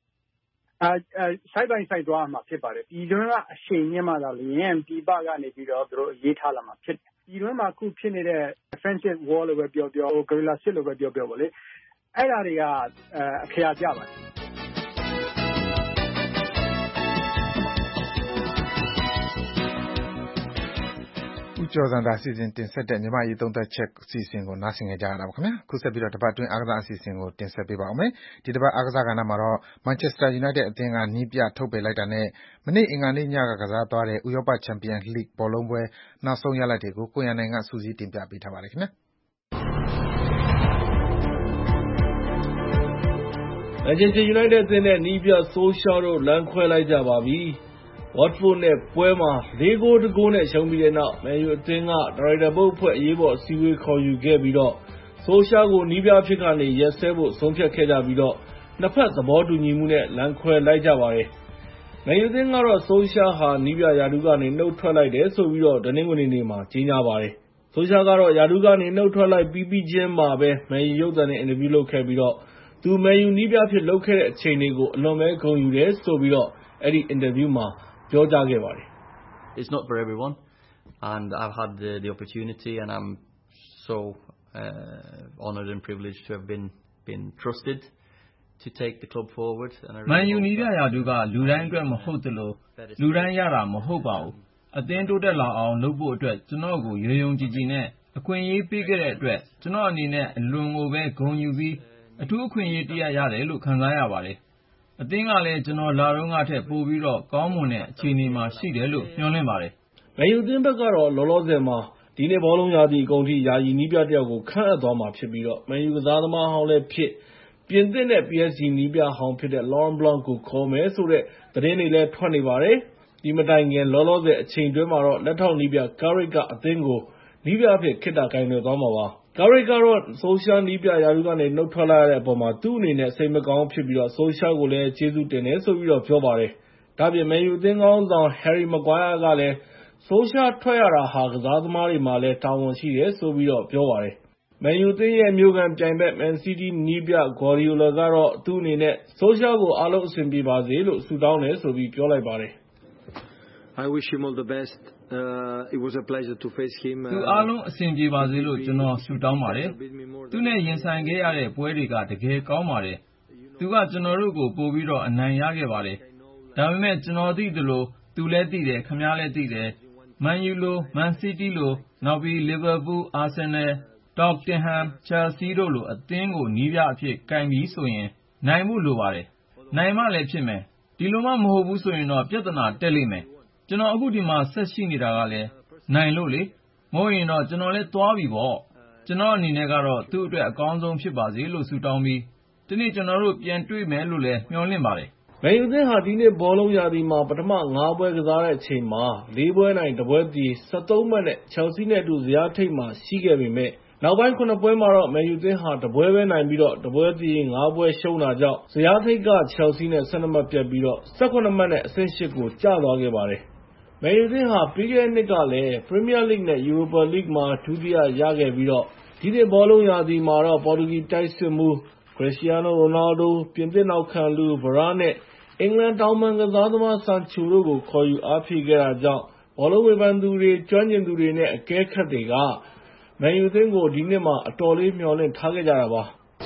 side by side သွားမှာဖြစ်ပါတယ်ပြည်တွင်းကအရှိန်မြင့်မှသာလျှင်ပြည်ပကနေပြီးတော့သူတို့ရေးထားလာမှာဖြစ်တယ်ပြည်တွင်းမှာခုဖြစ်နေတဲ့ defensive war လို့ပဲပြော guerrilla စစ်လို့ပဲပြောပေါ့လေအဲ့ဒါတွေကအခရာကျပါတယ်ဦးကျော်ဇံသာစီစဉ်တင်ဆက်တဲ့မြန်မာ့အရေးသုံးသပ်ချက်အစီအစဉ်ကိုနားဆင်ကြရတာပါခင်ဗျာခုဆက်ပြီးတော့တပတ်တွင်းအားကစားအစီအစဉ်ကိုတင်ဆက်ပေးပါဦးမယ်ဒီတပတ်အားကစားကဏ္ဍမှာတော့ Manchester United အသင်းကနီးပြထုတ်ပယ်လိုက်တာနဲ့မနေ့အင်္ဂါနေ့ညကစားသွားတဲ့ဥရောပချန်ပီယံလိဂ်ဘောလုံးပွဲနောက်ဆုံးရလဒ်တွေကိုကိုရန်နိုင်ကစူးစီးတင်ပြပေးထားပါတယ်ခင်ဗျာ Manchester United အသင်းနဲ့နီးပြဆိုးရှားတို့လမ်းခွဲလိုက်ကြပါပြီ။ Watford နဲ့ပွဲမှာ4-1 နဲ့ရှုံးပြီးတဲ့နောက် Man U အသင်းကဒါရိုက်တာဘုတ်အဖွဲ့အရေးပေါ်အစည်းအဝေးခေါ်ယူခဲ့ပြီးတော့ဆိုးရှားကိုနီးပြအဖြစ်ကနေရက်စဲဖို့ဆုံးဖြတ်ခဲ့ကြပြီးတော့နှစ်ဖက်သဘောတူညီမှုနဲ့လမ်းခွဲလိုက်ကြပါတယ်။ Man U အသင်းကတော့ဆိုးရှားဟာနီးပြရာထူးကနေနှုတ်ထွက်လိုက်တယ်ဆိုပြီးတော့တနင်္ဂနွေနေ့မှာကြေညာပါတယ်။ဆိုးရှားကတော့ရာထူးကနေနှုတ်ထွက်လိုက်ပြီးချင်းမှာပဲ Man U ရုပ်သံနဲ့အင်တာဗျူးလုပ်ခဲ့ပြီးတော့သူ Man U နီးပြဖြစ်လုပ်ခဲ့တဲ့အချိန်တွေကိုအလွန်ပဲဂုဏ်ယူတယ်ဆိုပြီးတော့အဲဒီအင်တာဗျူးမှာပြောကြားခဲ့ပါတယ်။ It's not for everyone and I've had the opportunity and I'm so honored and privileged to have been trusted to take the club forward and Man U နီးပြရာထူးကလူတိုင်းအတွက်မဟုတ်သလိုလူတိုင်းရတာမဟုတ်ပါဘူးအသင်းတိုးတက်လာအောင်လုပ်ဖို့အတွက်ကျွန်တော်ကိုယုံကြည်နဲ့အခွင့်အရေးပေးခဲ့တဲ့အတွက်ကျွန်တော်အနေနဲ့အလွန်ကိုပဲဂုဏ်ယူပြီးအထူးအခွင့်အရေးတရရတယ်လို့ခံစားရပါတယ်အသင်းကလည်းကျွန်တော်လာတော့ကထက်ပိုပြီးတော့ကောင်းမွန်တဲ့အခြေအနေမှာရှိတယ်လို့မျှော်လင့်ပါတယ်။ Man U အသင်းဘက်ကတော့လောလောဆယ်မှာဒီနေ့ဘောလုံးရာသီအကုန်ထိယာယီနီးပြတယောက်ကိုခန့်အပ်သွားမှာဖြစ်ပြီးတော့ Man U ကစားသမားဟောင်းလည်းဖြစ်ပြင်သစ်နဲ့ PSG နီးပြဟောင်းဖြစ်တဲ့ Laurent Blanc ကိုခေါ်မယ်ဆိုတဲ့သတင်းတွေလည်းထွက်နေပါတယ်။ဒီမတိုင်ခင်လောလောဆယ်အချိန်တွင်းမှာတော့လက်ထောက်နီးပြ Carrick ကအသင်းကိုနီးပြအဖြစ်ခေတ္တကိုင်တွယ်သွားမှာပါ။ Carrick ကတော့ဆိုရှားနီးပြရာထူးကနေနှုတ်ထွက်လိုက်ရတဲ့အပေါ်မှာသူ့အနေနဲ့စိတ်မကောင်းဖြစ်ပြီးတော့ဆိုရှားကိုလည်းကျေးဇူးတင်တယ်ဆိုပြီးတော့ပြောပါတယ်။ဒါ့အပြင် Man U အသင်းခေါင်းဆောင် Harry Maguire ကလည်းဆိုရှားထွက်ရတာဟာကစားသမားတွေမှာလည်းတာဝန်ရှိတယ်ဆိုပြီးတော့ပြောပါတယ်။ Man U အသင်းရဲ့မြို့ခံပြိုင်ဘက် Man City နီးပြ Guardiola ကတော့သူ့အနေနဲ့ဆိုရှားကိုအားလုံးအဆင်ပြေပါစေလို့ဆုတောင်းတယ်ဆိုပြီးပြောလိုက်ပါတယ်။ I wish him all the best. It was a pleasure to face him. သူအားလုံးအဆင်ပြေပါစေလို့ကျွန်တော်ဆုတောင်းပါတယ်။သူနဲ့ရင်ဆိုင်ခဲ့ရတဲ့ပွဲတွေကတကယ်ကောင်းပါတယ်။သူကကျွန်တော်တို့ကိုပို့ပြီးတော့အနိုင်ရခဲ့ပါတယ်။ဒါပေမဲ့ကျွန်တော်သိသလိုသူလည်းသိတယ်ခင်ဗျားလည်းသိတယ်။ Man U လို Man City လိုနောက်ပြီး Liverpool, Arsenal, Tottenham, Chelsea တို့လိုအသင်းကိုနီးပြအဖြစ်ကိုင်ပြီးဆိုရင်နိုင်ဖို့လိုပါတယ်။နိုင်မှလည်းဖြစ်မယ်။ဒီလိုမှမဟုတ်ဘူးဆိုရင်တော့ပြဿနာတက်လိမ့်မယ်။ကျွန်တော်အခုဒီမှာဆက်ရှိနေတာကလည်းနိုင်လို့လေမဟုတ်ရင်တော့ကျွန်တော်လည်းသွားပြီပေါ့ကျွန်တော်အနေနဲ့ကတော့သူ့အတွက်အကောင်းဆုံးဖြစ်ပါစေလို့ဆုတောင်းပြီးဒီနေ့ကျွန်တော်တို့ပြန်တွေ့မယ်လို့လည်းမျှော်လင့်ပါတယ်။ Man U အသင်းဟာဒီနေ့ဘောလုံးရာသီမှာပထမ5ပွဲကစားတဲ့အချိန်မှာ4ပွဲနိုင်1ပွဲသီး73မှတ်နဲ့ Chelsea နဲ့အတူဇယားထိပ်မှာရှိခဲ့ပေမဲ့နောက်ပိုင်း9ပွဲမှာတော့ Man U အသင်းဟာ1ပွဲပဲနိုင်ပြီးတော့1ပွဲသီး5ပွဲရှုံးတာကြောင့်ဇယားထိပ်က Chelsea နဲ့12မှတ်ပြတ်ပြီးတော့18မှတ်နဲ့အဆင့်8ကိုကျသွားခဲ့ပါတယ်။ Man U အသင်းဟာပြီးခဲ့တဲ့နှစ်ကလည်း Premier League နဲ့ Europa League မှာဒုတိယရခဲ့ပြီးတော့ဒီနှစ်ဘောလုံးရာသီမှာတော့ပေါ်တူဂီတိုက်စစ်မှူး Cristiano Ronaldo ပြင်သစ်နောက်ခံလူ Varane နဲ့အင်္ဂလန်တောင်ပံကစားသမား Sancho တို့ကိုခေါ်ယူအားဖြည့်ခဲ့တာကြောင့်ဘောလုံးဝေဖန်သူတွေကျွမ်းကျင်သူတွေနဲ့အကဲခတ်တွေက Man U အသင်းကိုဒီနှစ်မှာအတော်လေးမျှော်လင့်ထားခဲ့ကြတာပါ။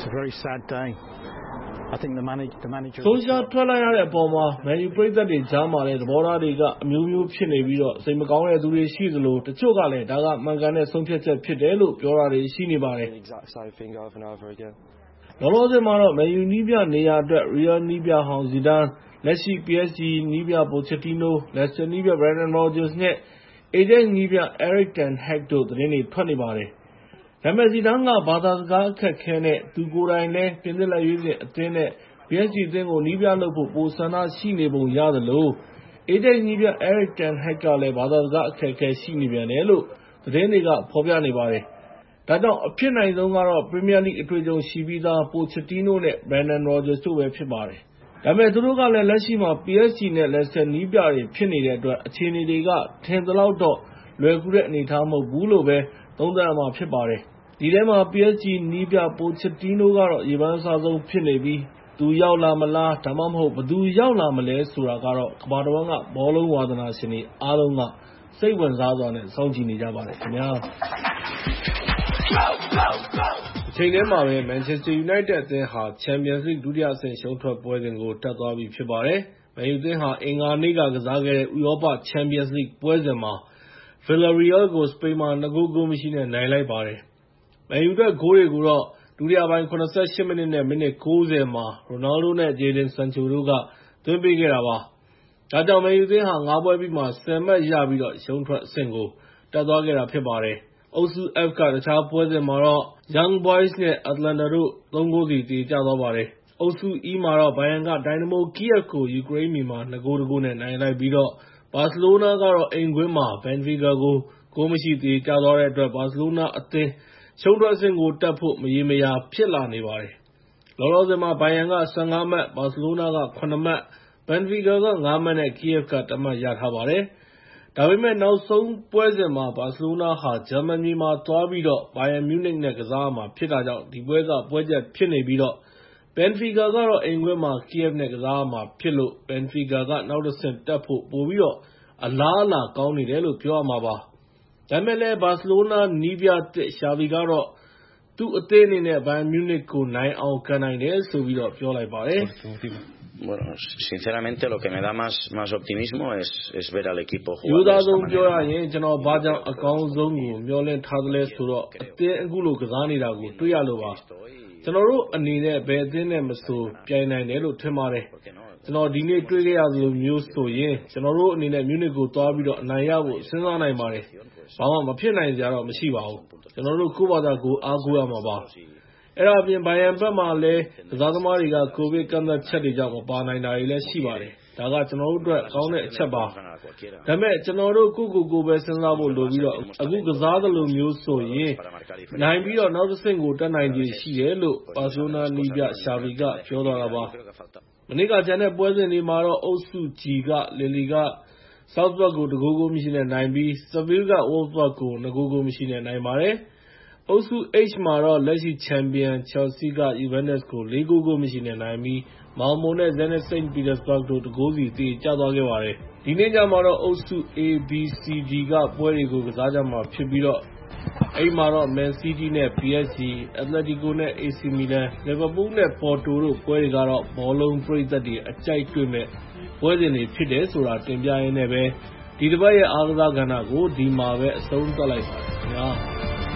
ဆိုရှားထွက်လိုက်ရတဲ့အပေါ်မှာ Man U ပရိသတ်တွေကြားမှာလည်းသဘောထားတွေကအမျိုးမျိုးဖြစ်နေပြီးတော့စိတ်မကောင်းတဲ့သူတွေရှိသလိုတချို့ကလည်းဒါကမှန်ကန်တဲ့ဆုံးဖြတ်ချက်ဖြစ်တယ်လို့ပြောတာတွေရှိနေပါတယ်။လောလောဆယ်မှာတော့ Man U နီးပြနေရာအတွက် Real နီးပြဟောင်း Zidane လက်ရှိ PSG နီးပြ Pochettino, Leicester နီးပြ Brendan Rodgers နဲ့ Ajax နီးပြ Erik ten Hag တို့သတင်းတွေထွက်နေပါတယ်။ဒါပေမဲ့ Zidane ကဘာသာစကားအခက်အခဲနဲ့သူကိုယ်တိုင်လည်းပြင်သစ်လက်ရွေးစင်အသင်းနဲ့ PSG အသင်းကိုနီးပြလုပ်ဖို့ပိုဆန္ဒရှိနေပုံရသလို Ajax နီးပြ Erik ten Hag ကလည်းဘာသာစကားအခက်အခဲရှိနေပြန်တယ်လို့သတင်းတွေကဖော်ပြနေပါတယ်။ဒါကြောင့်အဖြစ်နိုင်ဆုံးကတော့ Premier League အတွေ့အကြုံရှိပြီးသား Pochettino နဲ့ Brendan Rodgers တို့ပဲဖြစ်ပါတယ်။ဒါပေမဲ့သူတို့ကလည်းလက်ရှိမှာ PSG နဲ့ Leicester နီးပြတွေဖြစ်နေတဲ့အတွက်အခြေအနေတွေကထင်သလောက်တော့လွယ်ကူတဲ့အနေအထားမဟုတ်ဘူးလို့ပဲသုံးသပ်ရမှာဖြစ်ပါတယ်။ဒီထဲမှာ PSG နီးပြ Pochettino ကတော့ရေပန်းအစားဆုံးဖြစ်နေပြီးသူရောက်လာမလားဒါမှမဟုတ်ဘယ်သူရောက်လာမလဲဆိုတာကတော့ကမ္ဘာတဝန်းကဘောလုံးဝါသနာရှင်တွေအားလုံးကစိတ်ဝင်စားစွာနဲ့စောင့်ကြည့်နေကြပါတယ်ခင်ဗျာ။အချိန်ထဲမှာပဲ Manchester United အသင်းဟာ Champions League ဒုတိယအဆင့်ရှုံးထွက်ပွဲစဉ်ကိုတက်သွားပြီဖြစ်ပါတယ်။ Man U အသင်းဟာအင်္ဂါနေ့ကကစားခဲ့တဲ့ဥရောပ Champions League ပွဲစဉ်မှာ Villarreal ကို စပိန်မှာ 2 ဂိုး ဂိုးမရှိနဲ့ နိုင်လိုက်ပါတယ်။ မန်ယူအတွက် ဂိုးတွေကိုတော့ ဒုတိယပိုင်း 78 မိနစ်နဲ့ မိနစ် 90 မှာ ရိုနယ်ဒိုနဲ့ Jadon Sancho တို့က သွင်းပေးခဲ့တာပါ။ ဒါကြောင့် မန်ယူအသင်းဟာ ၅ ပွဲပြီးမှ 10 မှတ်ရပြီး ရှုံးထွက်အဆင့်ကို တက်သွားခဲ့တာဖြစ်ပါတယ်။ အုပ်စု F က တခြားပွဲစဉ်မှာတော့ Young Boys နဲ့ Atalanta တို့ ၃ ဂိုးစီ သရေကျသွားပါတယ်။ အုပ်စု E မှာတော့ ဘိုင်ယန်က ဒိုင်နာမိုကီးယက်ဗ်ကို ယူကရိန်းမြေမှာ 2 ဂိုး ၁ ဂိုး နဲ့ နိုင်လိုက်ပြီး ဘာစီလိုနာကတော့ အိမ်ကွင်းမှာ Benfica ကို ဂိုးမရှိ သရေကျသွားတဲ့အတွက် ဘာစီလိုနာအသင်း ရှုံးထွက်အဆင့်ကိုတက်ဖို့ မရေမရာ ဖြစ်လာနေပါတယ်။ လောလောဆယ်မှာ ဘိုင်ယန်က 15 မှတ်၊ ဘာစီလိုနာက 7 မှတ်၊ Benfica က 5 မှတ် နဲ့ Kiev က 1 မှတ် ရထားပါတယ်။ ဒါပေမဲ့ နောက်ဆုံးပွဲစဉ်မှာ ဘာစီလိုနာဟာ ဂျာမန်မြေမှာသွားပြီး ဘိုင်ယန်မြူးနစ်နဲ့ ကစားရမှာဖြစ်တာကြောင့် ဒီပွဲက ပွဲကြပ်ဖြစ်နေပြီး Benfica ကတော့ အိမ်ကွင်းမှာ Kiev နဲ့ ကစားရမှာဖြစ်လို့ Benfica က နောက်တဆင့်တက်ဖို့ ပိုပြီးတော့ အလားအလာကောင်းနေတယ်လို့ ပြောရမှာပါ။ ဒါပေမဲ့လည်း ဘာစီလိုနာနည်းပြသစ် Xavi ကတော့ သူ့အသင်းအနေနဲ့ ဘိုင်ယန်မြူးနစ်ကို နိုင်အောင်ကန်နိုင်တယ်လို့ ပြောလိုက်ပါတယ်။ Sinceramente, lo que me da más optimismo es ver al equipo ရိုးသားဆုံးပြောရရင် ကျနော် ဘာကြောင့် အကောင်းဆုံးကို မျှော်လင့်ထားသလဲဆိုတော့ အသင်းအခုလို ကစားနေတာကို တွေ့ရလို့ပါ။ ကျနော်တို့အနေနဲ့ ဘယ်အသင်းနဲ့မဆို ပြိုင်နိုင်တယ်လို့ ထင်ပါတယ်။ ကျနော် ဒီနေ့ တွေ့ခဲ့ရသလိုမျိုးဆိုရင် ကျနော်တို့အနေနဲ့ မြူးနစ်ကိုသွားပြီး အနိုင်ရဖို့ စဉ်းစားနိုင်ပါတယ်။ ဘာမှ မဖြစ်နိုင်စရာတော့ မရှိပါဘူး။ ကျနော်တို့ ကိုယ့်ဘာသာကိုယ် အားကိုးရမှာပါ။ အဲဒါအပြင် ဘိုင်ယန်ဘက်မှာလည်း ကစားသမားတွေက ကိုဗစ်ကန့်သတ်ချက်တွေကြောင့် မပါနိုင်တာတွေလည်း ရှိပါတယ်။ ဒါက ကျနော်တို့အတွက် ကောင်းတဲ့အချက်ပါ။ ဒါပေမဲ့ ကျနော်တို့ ကိုယ့်ကိုယ်ကိုပဲ စဉ်းစားဖို့လိုပြီး အခုကစားသလိုမျိုးဆိုရင် နိုင်ပြီး နောက်တဆင့်ကို တက်နိုင်ခြေရှိတယ်လို့ ဘာစီလိုနာနည်းပြ Xavi က ပြောသွားတာပါ။ မနေ့က ကျန်တဲ့ပွဲစဉ်တွေမှာတော့ အုပ်စု G က Lille က Salzburg ကို ၁ ဂိုး ဂိုးမရှိ နဲ့ နိုင်ပြီး Seville က Wolfsburg ကို 2 ဂိုး ဂိုးမရှိ နဲ့ နိုင်ပါတယ်။ အုပ်စု H မှာတော့ လက်ရှိချန်ပီယံ Chelsea က Juventus ကို 4 ဂိုး ဂိုးမရှိ နဲ့ နိုင်ပြီး Malmo နဲ့ Zenit St. Petersburg တို့ ၁ ဂိုးစီ သရေကျသွားခဲ့ပါတယ်။ ဒီနေ့ညမှာတော့ အုပ်စု A B C D က ပွဲတွေကို ကစားကြမှာဖြစ်ပြီး အဲဒီမှာတော့ မန်စီးတီး နဲ့ PSG ၊ အက်တလက်တီကို နဲ့ AC မီလန်၊ လီဗာပူး နဲ့ ပေါ်တိုတို့ ပွဲတွေကတော့ ဘောလုံးပရိသတ်တွေ အကြိုက်တွေ့မယ့် ပွဲစဉ်တွေဖြစ်တယ်ဆိုတာ တင်ပြရင်းနဲ့ပဲ ဒီတပတ်ရဲ့ အားကစားကဏ္ဍကို ဒီမှာပဲ အဆုံးသတ်လိုက်ပါတယ်ခင်ဗျာ။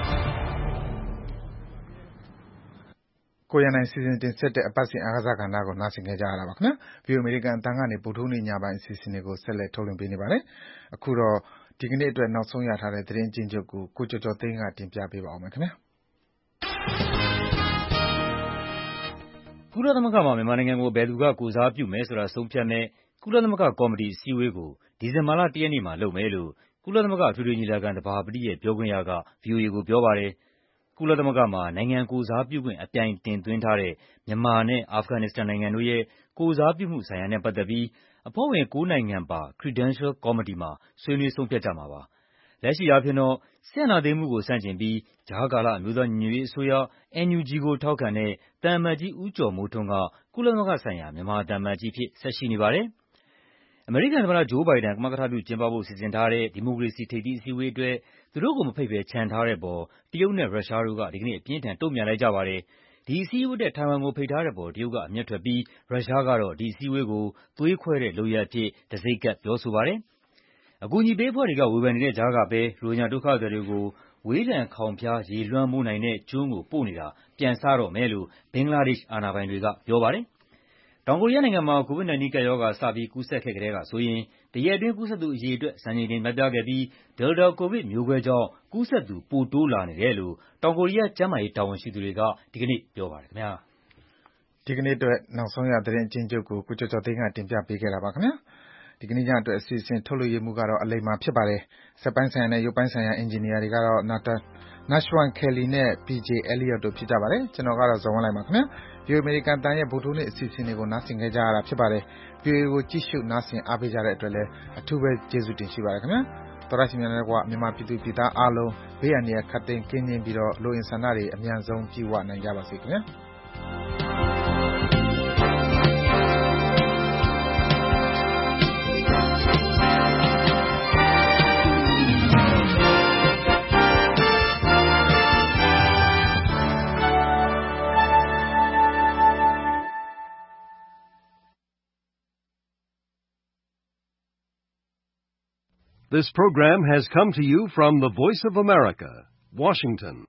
ကိုရန်နိုင် စီစဉ်တင်ဆက်တဲ့ အပတ်စဉ် အားကစားကဏ္ဍကို နားဆင်ခဲ့ကြရတာပါ။ VOA အမေရိကန်အသံကနေ ဗုဒ္ဓဟူးနေ့ညပိုင်း အစီအစဉ်တွေကို ဆက်လက် ထုတ်လွှင့်ပေးနေပါတယ်။ အခုတော့ ဒီကနေ့အတွက် နောက်ဆုံးရထားတဲ့ သတင်းအကျဉ်းချုပ်ကို ကိုကျော်ကျော်သိန်းက တင်ပြပေးပါမယ်။ကုလသမဂ္ဂမှာ မြန်မာနိုင်ငံကို ဘယ်သူက ကိုယ်စားပြုမယ်ဆိုတာ ဆုံးဖြတ်မယ့် ကုလသမဂ္ဂကော်မတီ အစည်းအဝေးကို ဒီဇင်ဘာလ ၁ ရက်နေ့မှာလုပ်မယ်လို့ ကုလသမဂ္ဂ အထွေထွေညီလာခံ သဘာပတိရဲ့ ပြောခွင့်ရက ဗွီအိုအေကို ပြောပါတယ်။ ကုလသမဂ္ဂမှာ နိုင်ငံကိုယ်စားပြုခွင့် အပြိုင်တင်သွင်းထားတဲ့ မြန်မာနဲ့ အာဖဂန်နစ္စတန်နိုင်ငံတို့ရဲ့ ကိုယ်စားပြုမှုဆိုင်ရာနဲ့ ပတ်သက်ပြီး အဖွဲ့ဝင် ၉ နိုင်ငံပါ Credential ကော်မတီမှာ ဆွေးနွေးဆုံးဖြတ်ကြမှာပါ။ လက်ရှိအားဖြင့်တော့ စစ်အာဏာသိမ်းမှုကို ဆန့်ကျင်ပြီး ကြားကာလ အမျိုးသားညီညွတ်ရေးအစိုးရ (NUG) ကို ထောက်ခံတဲ့ သံအမတ်ကြီး ဦးကျော်မိုးထွန်းက ကုလသမဂ္ဂဆိုင်ရာ မြန်မာသံအမတ်ကြီးအဖြစ် ဆက်ရှိနေပါတယ်။ အမေရိကန်သမ္မတ Joe Biden ကမကထပြု ကျင်းပဖို့ စီစဉ်ထားတဲ့ ဒီမိုကရေစီ ထိပ်သီးအစည်းအဝေးအတွက် သူတို့ကိုမဖိတ်ဘဲ ချန်ထားတဲ့အပေါ် တရုတ်နဲ့ ရုရှားတို့က ဒီကနေ့ အပြင်းအထန် တုံ့ပြန်လိုက်ကြပါတယ်။ ဒီအစည်းအဝေးအတွက် ထိုင်ဝမ်ကို ဖိတ်ထားတဲ့အပေါ် တရုတ်က အမျက်ထွက်ပြီး ရုရှားကတော့ ဒီအစည်းအဝေးကို သွေးခွဲတဲ့လုပ်ရပ်အဖြစ် တံဆိပ်ကပ် ပြောဆိုပါတယ်။ အကူအညီပေးအဖွဲ့တွေက ဝေဖန်နေတဲ့ကြားကပဲ ရိုဟင်ဂျာဒုက္ခသည်တွေကို ဝေးလံခေါင်ဖျား ရေလွှမ်းမိုးနိုင်တဲ့ကျွန်းကို ပို့နေတာ ပြန်စတော့မယ်လို့ ဘင်္ဂလားဒေ့ရှ် အာဏာပိုင်တွေက ပြောပါတယ်။ တောင်ကိုရီးယားနိုင်ငံမှာ COVID-19 ကပ်ရောဂါ စပြီး ကူးစက်ခဲ့ကတည်းကဆိုရင် တရက်အတွင်း ကူးစက်သူအရေအတွက် စံချိန်တင် များပြားခဲ့ပြီး Delta ကိုဗစ်မျိုးကွဲကြောင့် ကူးစက်သူ ပိုတိုးလာနေတယ်လို့ တောင်ကိုရီးယား ကျန်းမာရေးတာဝန်ရှိသူတွေက ဒီကနေ့ ပြောပါတယ်။ဒီကနေ့အတွက် နောက်ဆုံးရ သတင်းအကျဉ်းချုပ်ကို ကိုကျော်ကျော်သိန်းက တင်ပြပေးခဲ့တာပါ။ ဒီကနေ့ညအတွက် အစီအစဉ် ထုတ်လုပ်ရေးမှူးကတော့ အလိမ္မာ ဖြစ်ပါတယ်။ စက်ပိုင်းဆိုင်ရာနဲ့ ရုပ်ပိုင်းဆိုင်ရာ အင်ဂျင်နီယာတွေကတော့ Nashwan Kelly နဲ့ PJ Elliott တို့ ဖြစ်ကြပါတယ်။ ကျနော်ကတော့ ဇော်ဝင်းလှိုင်ပါ။ VOA အမေရိကန်အသံရဲ့ ဗုဒ္ဓဟူးနေ့ အစီအစဉ်တွေကို နားဆင်ခဲ့ကြရတာ ဖြစ်ပါတယ်။ VOA ကို ကြည့်ရှု နားဆင် အားပေးကြတဲ့အတွက်လည်း အထူးပဲ ကျေးဇူးတင်ရှိပါတယ်။ သောတရှင်များနဲ့တကွ မြန်မာပြည်သူပြည်သားအားလုံး ဘေးအန္တရာယ် ခပ်သိမ်း ကင်းရှင်းပြီး လိုအင်ဆန္ဒတွေ အမြန်ဆုံး ပြည့်ဝနိုင်ကြပါစေခင်ဗျား။ This program has come to you from the Voice of America, Washington.